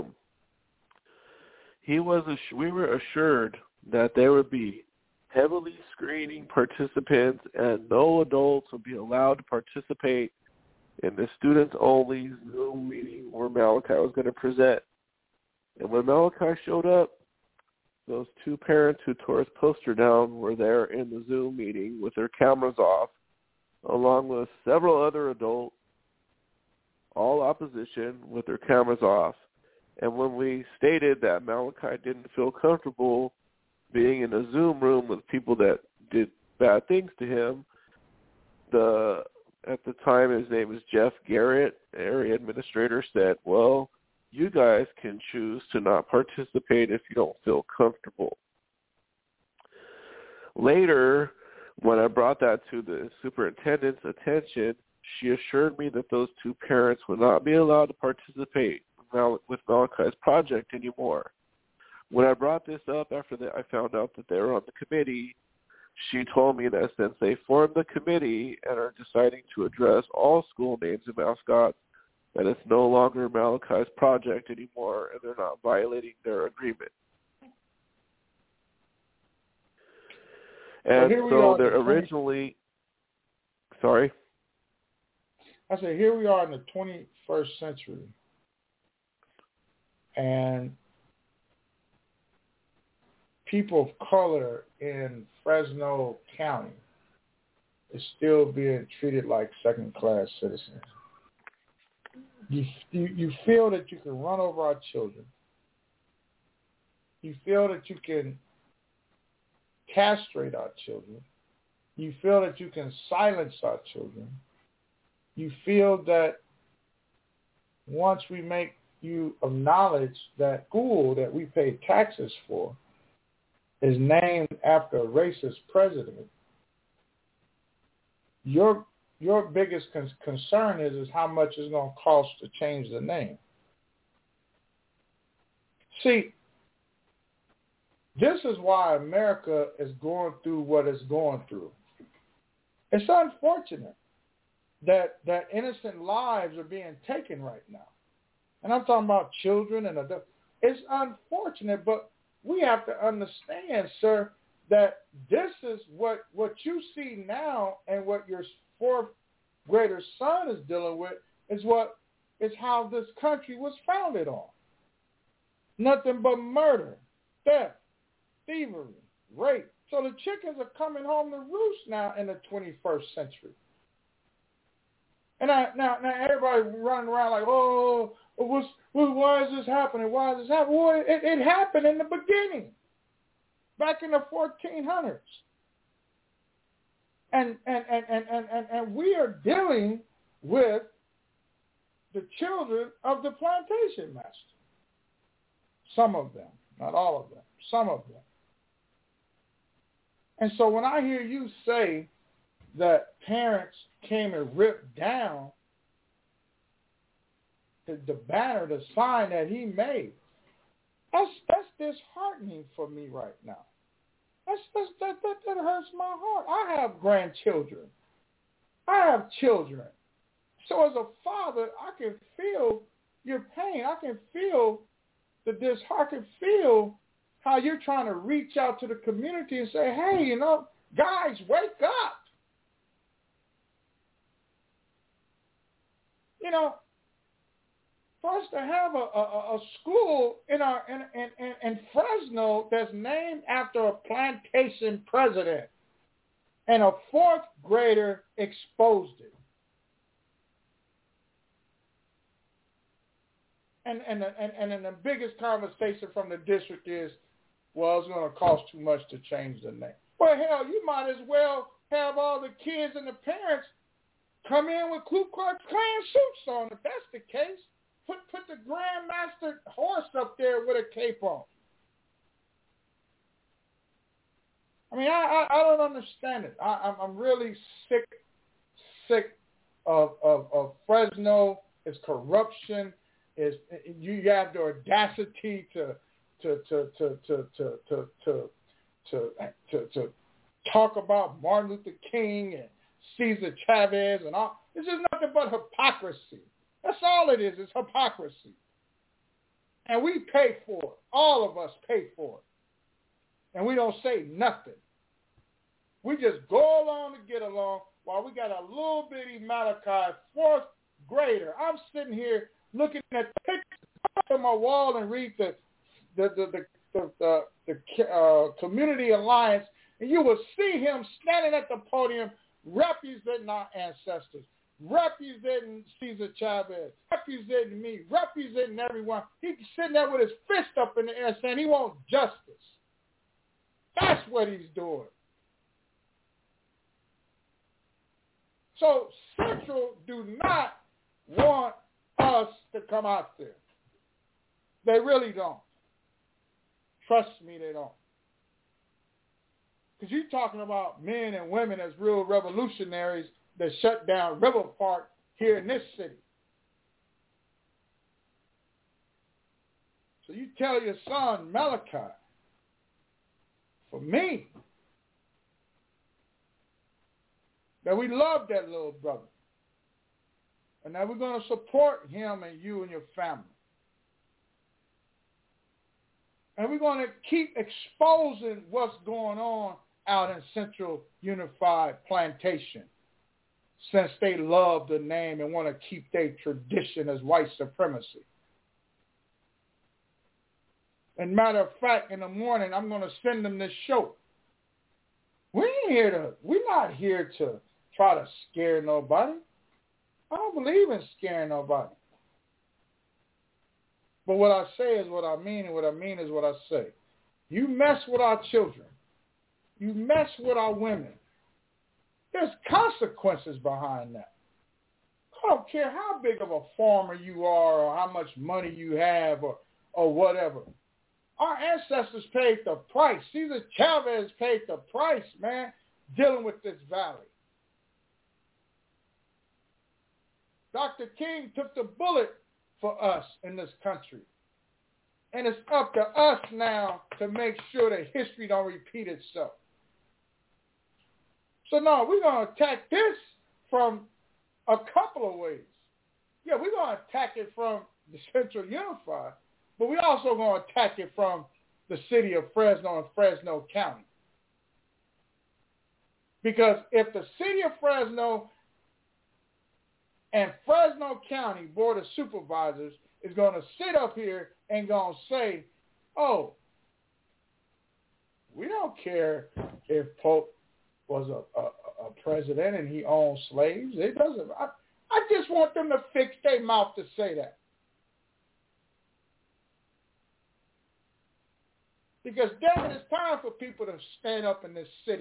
He was, we were assured that there would be heavily screening participants and no adults would be allowed to participate in the students-only Zoom meeting where Malachi was going to present. And when Malachi showed up, those two parents who tore his poster down were there in the Zoom meeting with their cameras off, along with several other adults, all opposition, with their cameras off. And when we stated that Malachi didn't feel comfortable being in a Zoom room with people that did bad things to him, the at the time his name was Jeff Garrett, area administrator, said, well, you guys can choose to not participate if you don't feel comfortable. Later, when I brought that to the superintendent's attention, she assured me that those two parents would not be allowed to participate with Malachi's project anymore. When I brought this up after that, I found out that they were on the committee. She told me that since they formed the committee and are deciding to address all school names and mascots, that it's no longer Malachi's project anymore, and they're not violating their agreement. And so they're originally, sorry? I said, here we are in the twenty-first century, and people of color in Fresno County is still being treated like second-class citizens. You, you you feel that you can run over our children. You feel that you can castrate our children. You feel that you can silence our children. You feel that once we make you acknowledge that school that we pay taxes for is named after a racist president, your your biggest con- concern is, is how much it's going to cost to change the name. See, this is why America is going through what it's going through. It's unfortunate that that innocent lives are being taken right now. And I'm talking about children and adults. It's unfortunate, but we have to understand, sir, that this is what, what you see now and what your fourth grader son is dealing with is what is how this country was founded on. Nothing but murder, theft, thievery, rape. So the chickens are coming home to roost now in the twenty-first century. And I, now, now everybody running around like, oh, what's, well, why is this happening? Why is this happening? Well, it, it happened in the beginning, back in the fourteen hundreds. And and, and, and, and, and and we are dealing with the children of the plantation master. Some of them, not all of them, some of them. And so when I hear you say that parents came and ripped down the, the banner, the sign that he made, That's that's disheartening for me right now. That's, that's that, that that hurts my heart. I have grandchildren. I have children. So as a father, I can feel your pain. I can feel the disheart. I can feel how you're trying to reach out to the community and say, hey, you know, guys, wake up. You know, for us to have a, a, a school in our in, in, in, in Fresno that's named after a plantation president, and a fourth grader exposed it. And and and and then the biggest conversation from the district is, well, it's going to cost too much to change the name. Well, hell, you might as well have all the kids and the parents come in with Ku Klux Klan suits on. If that's the case, put put the Grandmaster horse up there with a cape on. I mean, I, I, I don't understand it. I, I'm, I'm really sick, sick of, of, of Fresno. It's corruption. Is you have the audacity to to to to to to to to to, to, to talk about Martin Luther King and Cesar Chavez and all. This is nothing but hypocrisy. That's all it is. It's hypocrisy. And we pay for it. All of us pay for it. And we don't say nothing. We just go along to get along while we got a little bitty Malachi, fourth grader. I'm sitting here looking at the pictures on my wall and read the the the the, the, the, the uh, Community Alliance, and you will see him standing at the podium representing our ancestors, representing Cesar Chavez, representing me, representing everyone. He's sitting there with his fist up in the air saying he wants justice. That's what he's doing. So Central do not want us to come out there. They really don't. Trust me, they don't. Because you're talking about men and women as real revolutionaries that shut down River Park here in this city. So you tell your son, Malachi, for me, that we love that little brother. And that we're going to support him and you and your family. And we're going to keep exposing what's going on out in Central Unified Plantation, since they love the name and want to keep their tradition as white supremacy. And matter of fact, in the morning, I'm going to send them this show. We ain't here to, we're not here to try to scare nobody. I don't believe in scaring nobody. But what I say is what I mean, and what I mean is what I say. You mess with our children. You mess with our women. There's consequences behind that. I don't care how big of a farmer you are or how much money you have or, or whatever. Our ancestors paid the price. Cesar Chavez paid the price, man, dealing with this valley. Doctor King took the bullet for us in this country. And it's up to us now to make sure that history don't repeat itself. So no, we're going to attack this from a couple of ways. Yeah, we're going to attack it from the Central Unified, but we're also going to attack it from the city of Fresno and Fresno County. Because if the city of Fresno and Fresno County Board of Supervisors is going to sit up here and going to say, oh, we don't care if Pope was a, a, a president and he owned slaves. It doesn't. I, I just want them to fix their mouth to say that. Because damn it, it's time for people to stand up in this city.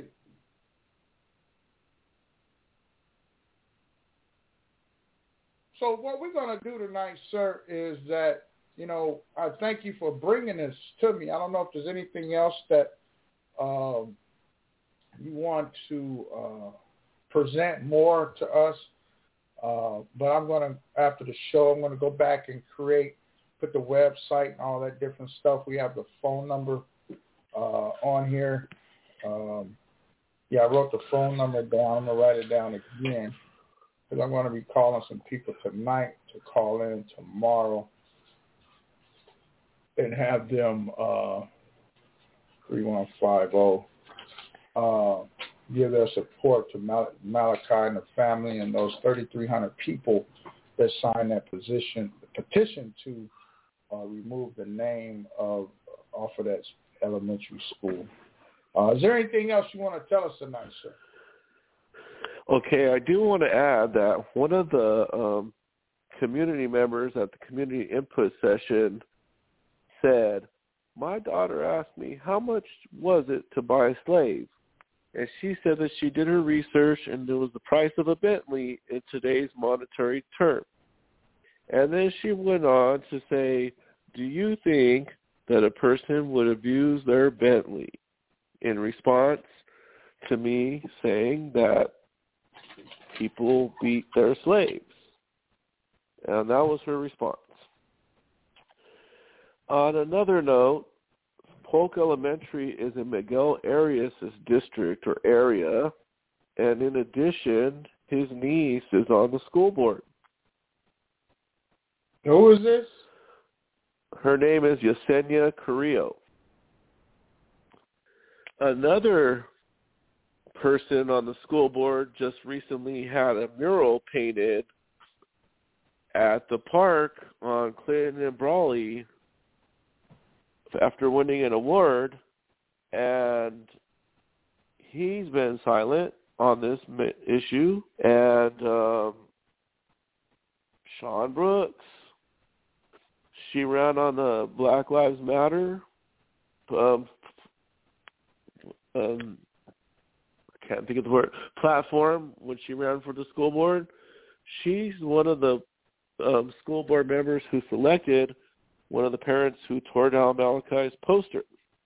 So what we're going to do tonight, sir, is that, you know, I thank you for bringing this to me. I don't know if there's anything else that um, you want to uh, present more to us, uh, but I'm going to, after the show, I'm going to go back and create put the website and all that different stuff. We have the phone number uh, on here. Um, yeah, I wrote the phone number down. I'm going to write it down again because I'm going to be calling some people tonight to call in tomorrow and have them uh, three one five zero uh, give their support to Mal- Malachi and the family and those thirty-three hundred people that signed that position, petition to uh, remove the name of off of that elementary school. Uh, is there anything else you want to tell us tonight, sir? Okay, I do want to add that one of the um, community members at the community input session said, my daughter asked me, how much was it to buy a slave? And she said that she did her research and it was the price of a Bentley in today's monetary term. And then she went on to say, do you think that a person would abuse their Bentley? In response to me saying that people beat their slaves. And that was her response. On another note, Polk Elementary is in Miguel Arias' district or area, and in addition, his niece is on the school board. Who is this? Her name is Yesenia Carrillo. Another person on the school board just recently had a mural painted at the park on Clinton and Brawley after winning an award, and he's been silent on this issue. And um, Sean Brooks, she ran on the Black Lives Matter um, um, I can't think of the word, platform when she ran for the school board. She's one of the um, school board members who selected one of the parents who tore down Malachi's poster.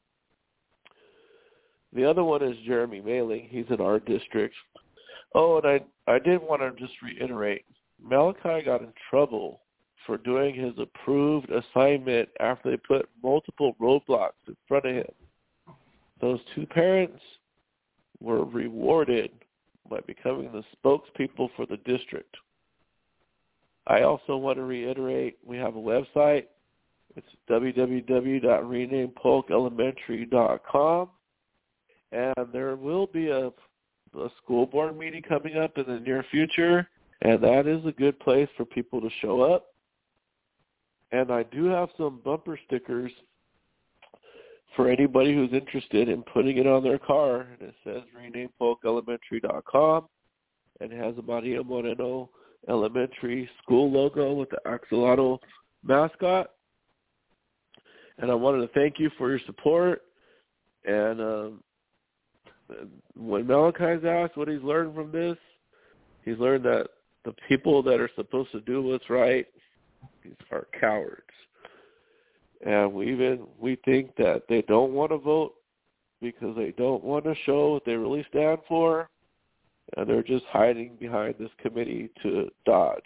The other one is Jeremy Mailing. He's in our district. Oh, and I, I did want to just reiterate, Malachi got in trouble for doing his approved assignment after they put multiple roadblocks in front of him. Those two parents were rewarded by becoming the spokespeople for the district. I also want to reiterate, we have a website. It's w w w dot rename polk elementary dot com, and there will be a, a school board meeting coming up in the near future, and that is a good place for people to show up. And I do have some bumper stickers for anybody who's interested in putting it on their car, and it says rename polk elementary dot com, and it has a Maria Moreno Elementary School logo with the Axolotl mascot. And I wanted to thank you for your support. And um, when Malachi's asked what he's learned from this, he's learned that the people that are supposed to do what's right are cowards. And we even we think that they don't want to vote because they don't want to show what they really stand for, and they're just hiding behind this committee to dodge.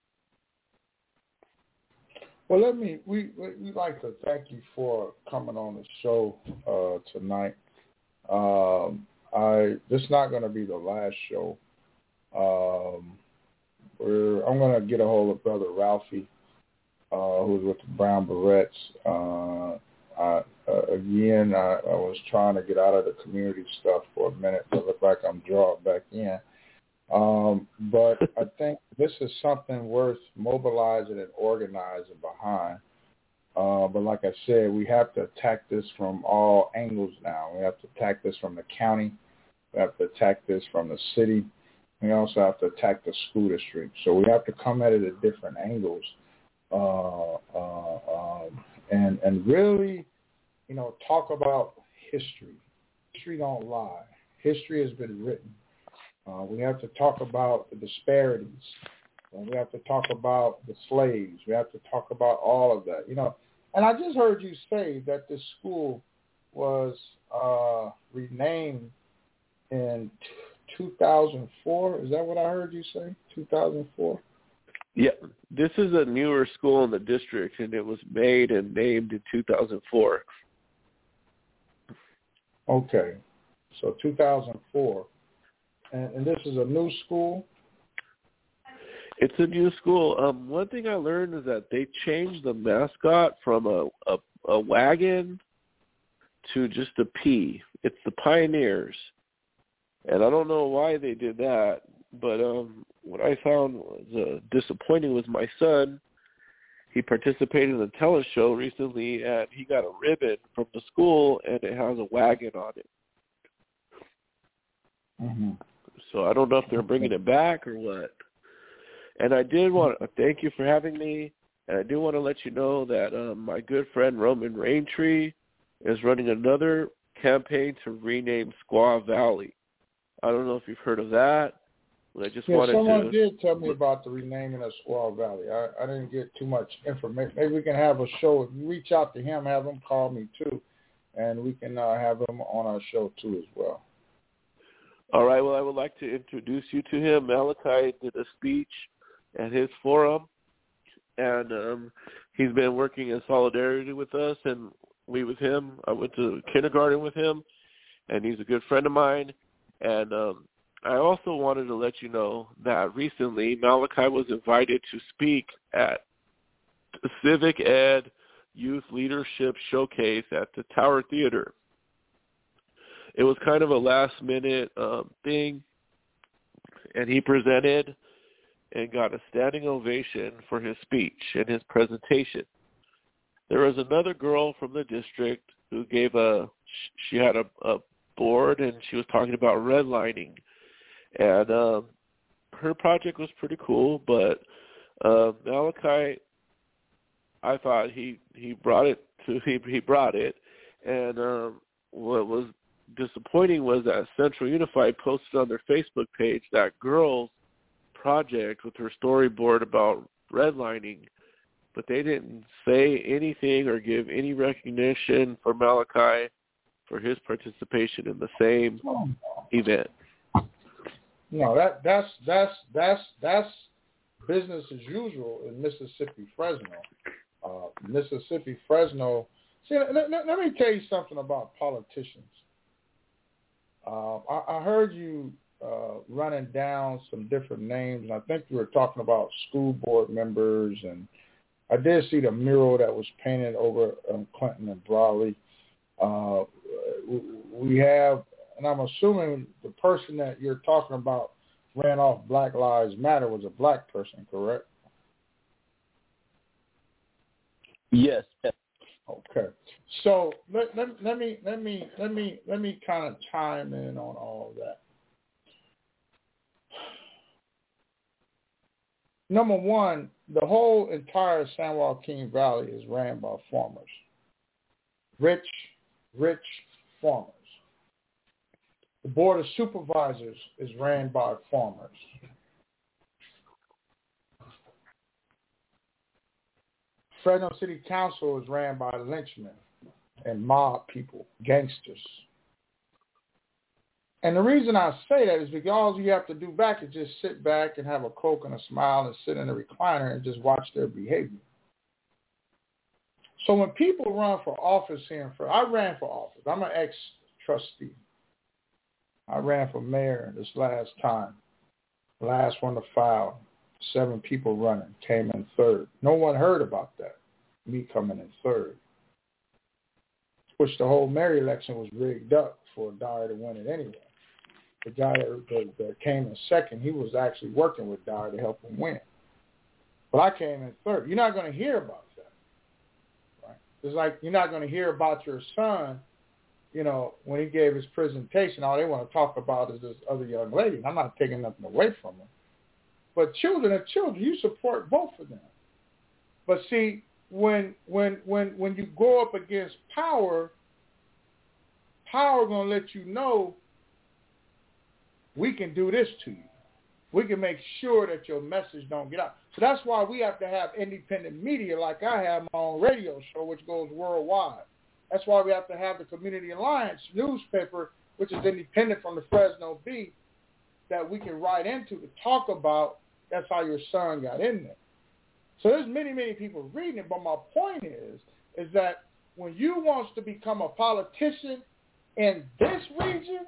Well, let me. We we'd like to thank you for coming on the show uh, tonight. Um, I this is not going to be the last show. Um, we're I'm going to get a hold of Brother Ralphie, uh, who's with the Brown Barrettes. Uh, I, uh, again, I, I was trying to get out of the community stuff for a minute, but it looked like I'm drawn back in. Um, but I think this is something worth mobilizing and organizing behind. Uh, but like I said, we have to attack this from all angles now. We have to attack this from the county. We have to attack this from the city. We also have to attack the school district. So we have to come at it at different angles. Uh, uh, um, and and really, you know, talk about history. History don't lie. History has been written. Uh, we have to talk about the disparities. Uh, we have to talk about the slaves. We have to talk about all of that. You know, and I just heard you say that this school was uh, renamed in two thousand four. Is that what I heard you say? two thousand four? Yeah, this is a newer school in the district, and it was made and named in two thousand four. Okay, so two thousand four. And, and this is a new school? It's a new school. Um, one thing I learned is that they changed the mascot from a, a, a wagon to just a P. It's the Pioneers. And I don't know why they did that, but um, what I found was uh, disappointing was my son. He participated in a talent show recently, and he got a ribbon from the school, and it has a wagon on it. Mm-hmm. So I don't know if they're bringing it back or what. And I did want to thank you for having me, and I do want to let you know that um, my good friend Roman Raintree is running another campaign to rename Squaw Valley. I don't know if you've heard of that, but I just yeah, wanted someone to... did tell me about the renaming of Squaw Valley. I, I didn't get too much information. Maybe we can have a show. If you reach out to him, have him call me too, and we can uh, have him on our show too as well. All right, well, I would like to introduce you to him. Malachi did a speech at his forum, and um, he's been working in solidarity with us, and we with him. I went to kindergarten with him, and he's a good friend of mine. And um, I also wanted to let you know that recently Malachi was invited to speak at the Civic Ed Youth Leadership Showcase at the Tower Theater. It was kind of a last-minute um, thing, and he presented and got a standing ovation for his speech and his presentation. There was another girl from the district who gave a, she had a, a board, and she was talking about redlining. And um, her project was pretty cool, but uh, Malachi, I thought he, he brought it to, he, he brought it. And um, what was disappointing was that Central Unified posted on their Facebook page that girl's project with her storyboard about redlining, but they didn't say anything or give any recognition for Malachi for his participation in the same event. No, that that's that's that's that's business as usual in Mississippi Fresno. Uh, Mississippi Fresno. See, let, let, let me tell you something about politicians. Uh, I, I heard you uh, running down some different names, and I think you were talking about school board members, and I did see the mural that was painted over um, Clinton and Brawley. Uh, we have, and I'm assuming the person that you're talking about ran off Black Lives Matter was a black person, correct? Yes. Okay. So let, let, let me let me let me let me kind of chime in on all of that. Number one, the whole entire San Joaquin Valley is ran by farmers. Rich, rich farmers. The Board of Supervisors is ran by farmers. Fresno City Council is ran by lynchmen and mob people, gangsters. And the reason I say that is because all you have to do back is just sit back and have a Coke and a smile and sit in a recliner and just watch their behavior. So when people run for office here in Fresno, I ran for office. I'm an ex-trustee. I ran for mayor this last time. Last one to file. Seven people running. Came in third. No one heard about that. Me coming in third. Which the whole mayor election was rigged up for Dyer to win it anyway. The guy that, that, that came in second, he was actually working with Dyer to help him win. But I came in third. You're not going to hear about that. Right? It's like you're not going to hear about your son, you know, when he gave his presentation, all they want to talk about is this other young lady. I'm not taking nothing away from them. But children are children. You support both of them. But see, when when when when you go up against power, power going to let you know we can do this to you. We can make sure that your message don't get out. So that's why we have to have independent media like I have my own radio show, which goes worldwide. That's why we have to have the Community Alliance newspaper, which is independent from the Fresno Bee, that we can write into to talk about that's how your son got in there. So there's many, many people reading it, but my point is, is that when you want to become a politician in this region,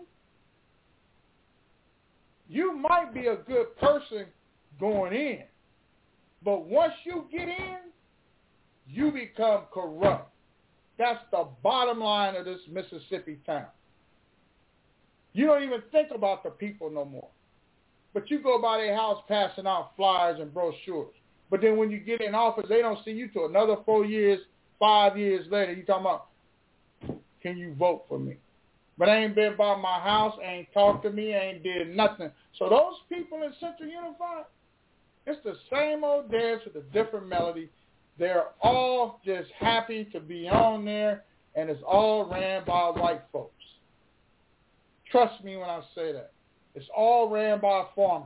you might be a good person going in. But once you get in, you become corrupt. That's the bottom line of this Mississippi town. You don't even think about the people no more. But you go by their house passing out flyers and brochures. But then when you get in office, they don't see you till another four years, five years later. You talking about, can you vote for me? But I ain't been by my house, ain't talked to me, ain't did nothing. So those people in Central Unified, it's the same old dance with a different melody. They're all just happy to be on there, and it's all ran by white folks. Trust me when I say that. It's all ran by farmers.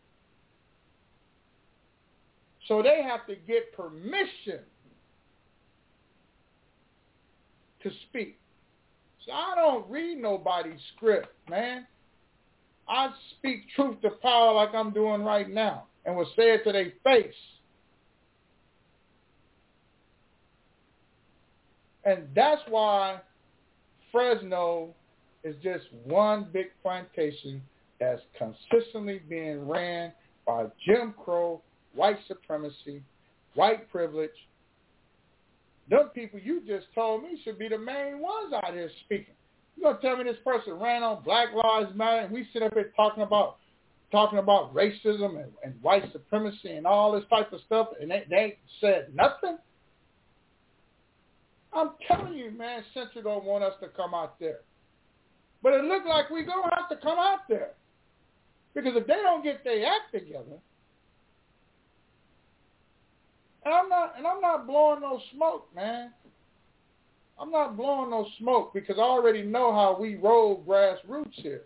So they have to get permission to speak. So I don't read nobody's script, man. I speak truth to power like I'm doing right now and will say it to their face. And that's why Fresno is just one big plantation that's consistently being ran by Jim Crow, white supremacy, white privilege. Them people you just told me should be the main ones out here speaking. You're going to tell me this person ran on Black Lives Matter and we sit up here talking about talking about racism and, and white supremacy and all this type of stuff and they, they ain't said nothing? I'm telling you, man, Central don't want us to come out there. But it looks like we're going to have to come out there. Because if they don't get their act together, and I'm not and I'm not blowing no smoke, man. I'm not blowing no smoke because I already know how we roll grassroots here.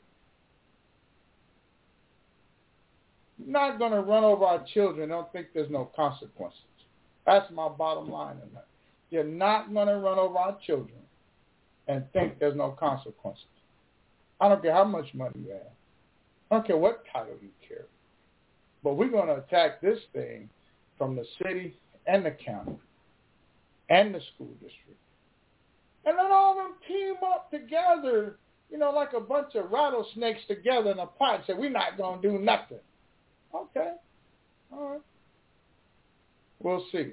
You're not going to run over our children and don't think there's no consequences. That's my bottom line in that. You're not going to run over our children and think there's no consequences. I don't care how much money you have. I don't care what title you carry. But we're going to attack this thing from the city and the county and the school district. And let all of them team up together, you know, like a bunch of rattlesnakes together in a pot and say, we're not going to do nothing. Okay. All right. We'll see.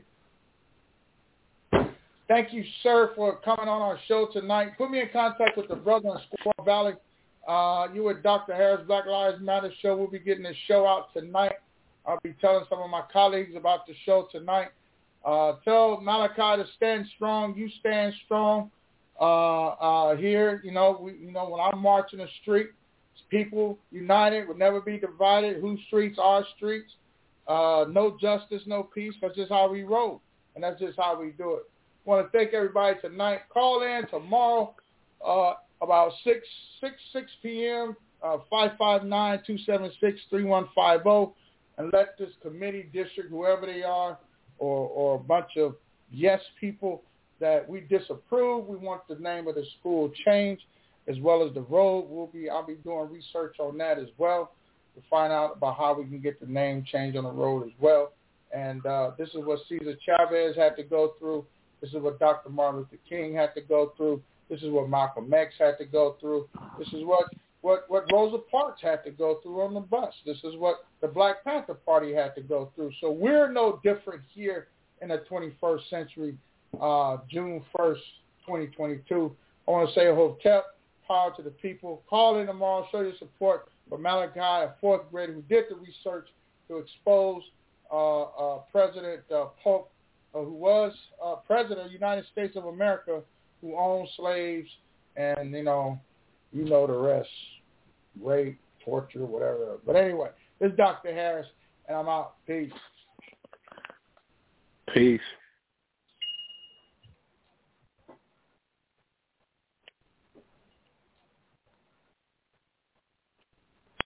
Thank you, sir, for coming on our show tonight. Put me in contact with the brother in Squaw Valley. Uh, you at Doctor Harris Black Lives Matter show. We'll be getting this show out tonight. I'll be telling some of my colleagues about the show tonight. Uh, tell Malachi to stand strong. You stand strong uh, uh, here. You know, we, you know, when I'm marching the street, people united, will never be divided. Whose streets? Our streets. Uh, no justice, no peace. That's just how we roll, and that's just how we do it. I want to thank everybody tonight. Call in tomorrow uh, about six p.m., uh, five five nine, two seven six, three one five zero, and let this committee, district, whoever they are, or, or a bunch of yes people that we disapprove, we want the name of the school changed, as well as the road. We'll be, I'll be doing research on that as well to find out about how we can get the name changed on the road as well. And uh, this is what Cesar Chavez had to go through. This is what Doctor Martin Luther King had to go through. This is what Malcolm X had to go through. This is what, what, what Rosa Parks had to go through on the bus. This is what the Black Panther Party had to go through. So we're no different here in the twenty-first century, uh, June first, twenty twenty-two. I want to say a hotel, power to the people. Call in tomorrow, show your support for Malachi, a fourth grader who did the research to expose uh, uh, President uh, Polk, uh, who was uh, President of the United States of America, who owned slaves, and, you know, you know the rest, rape, torture, whatever. But anyway, this is Doctor Harris, and I'm out. Peace. Peace.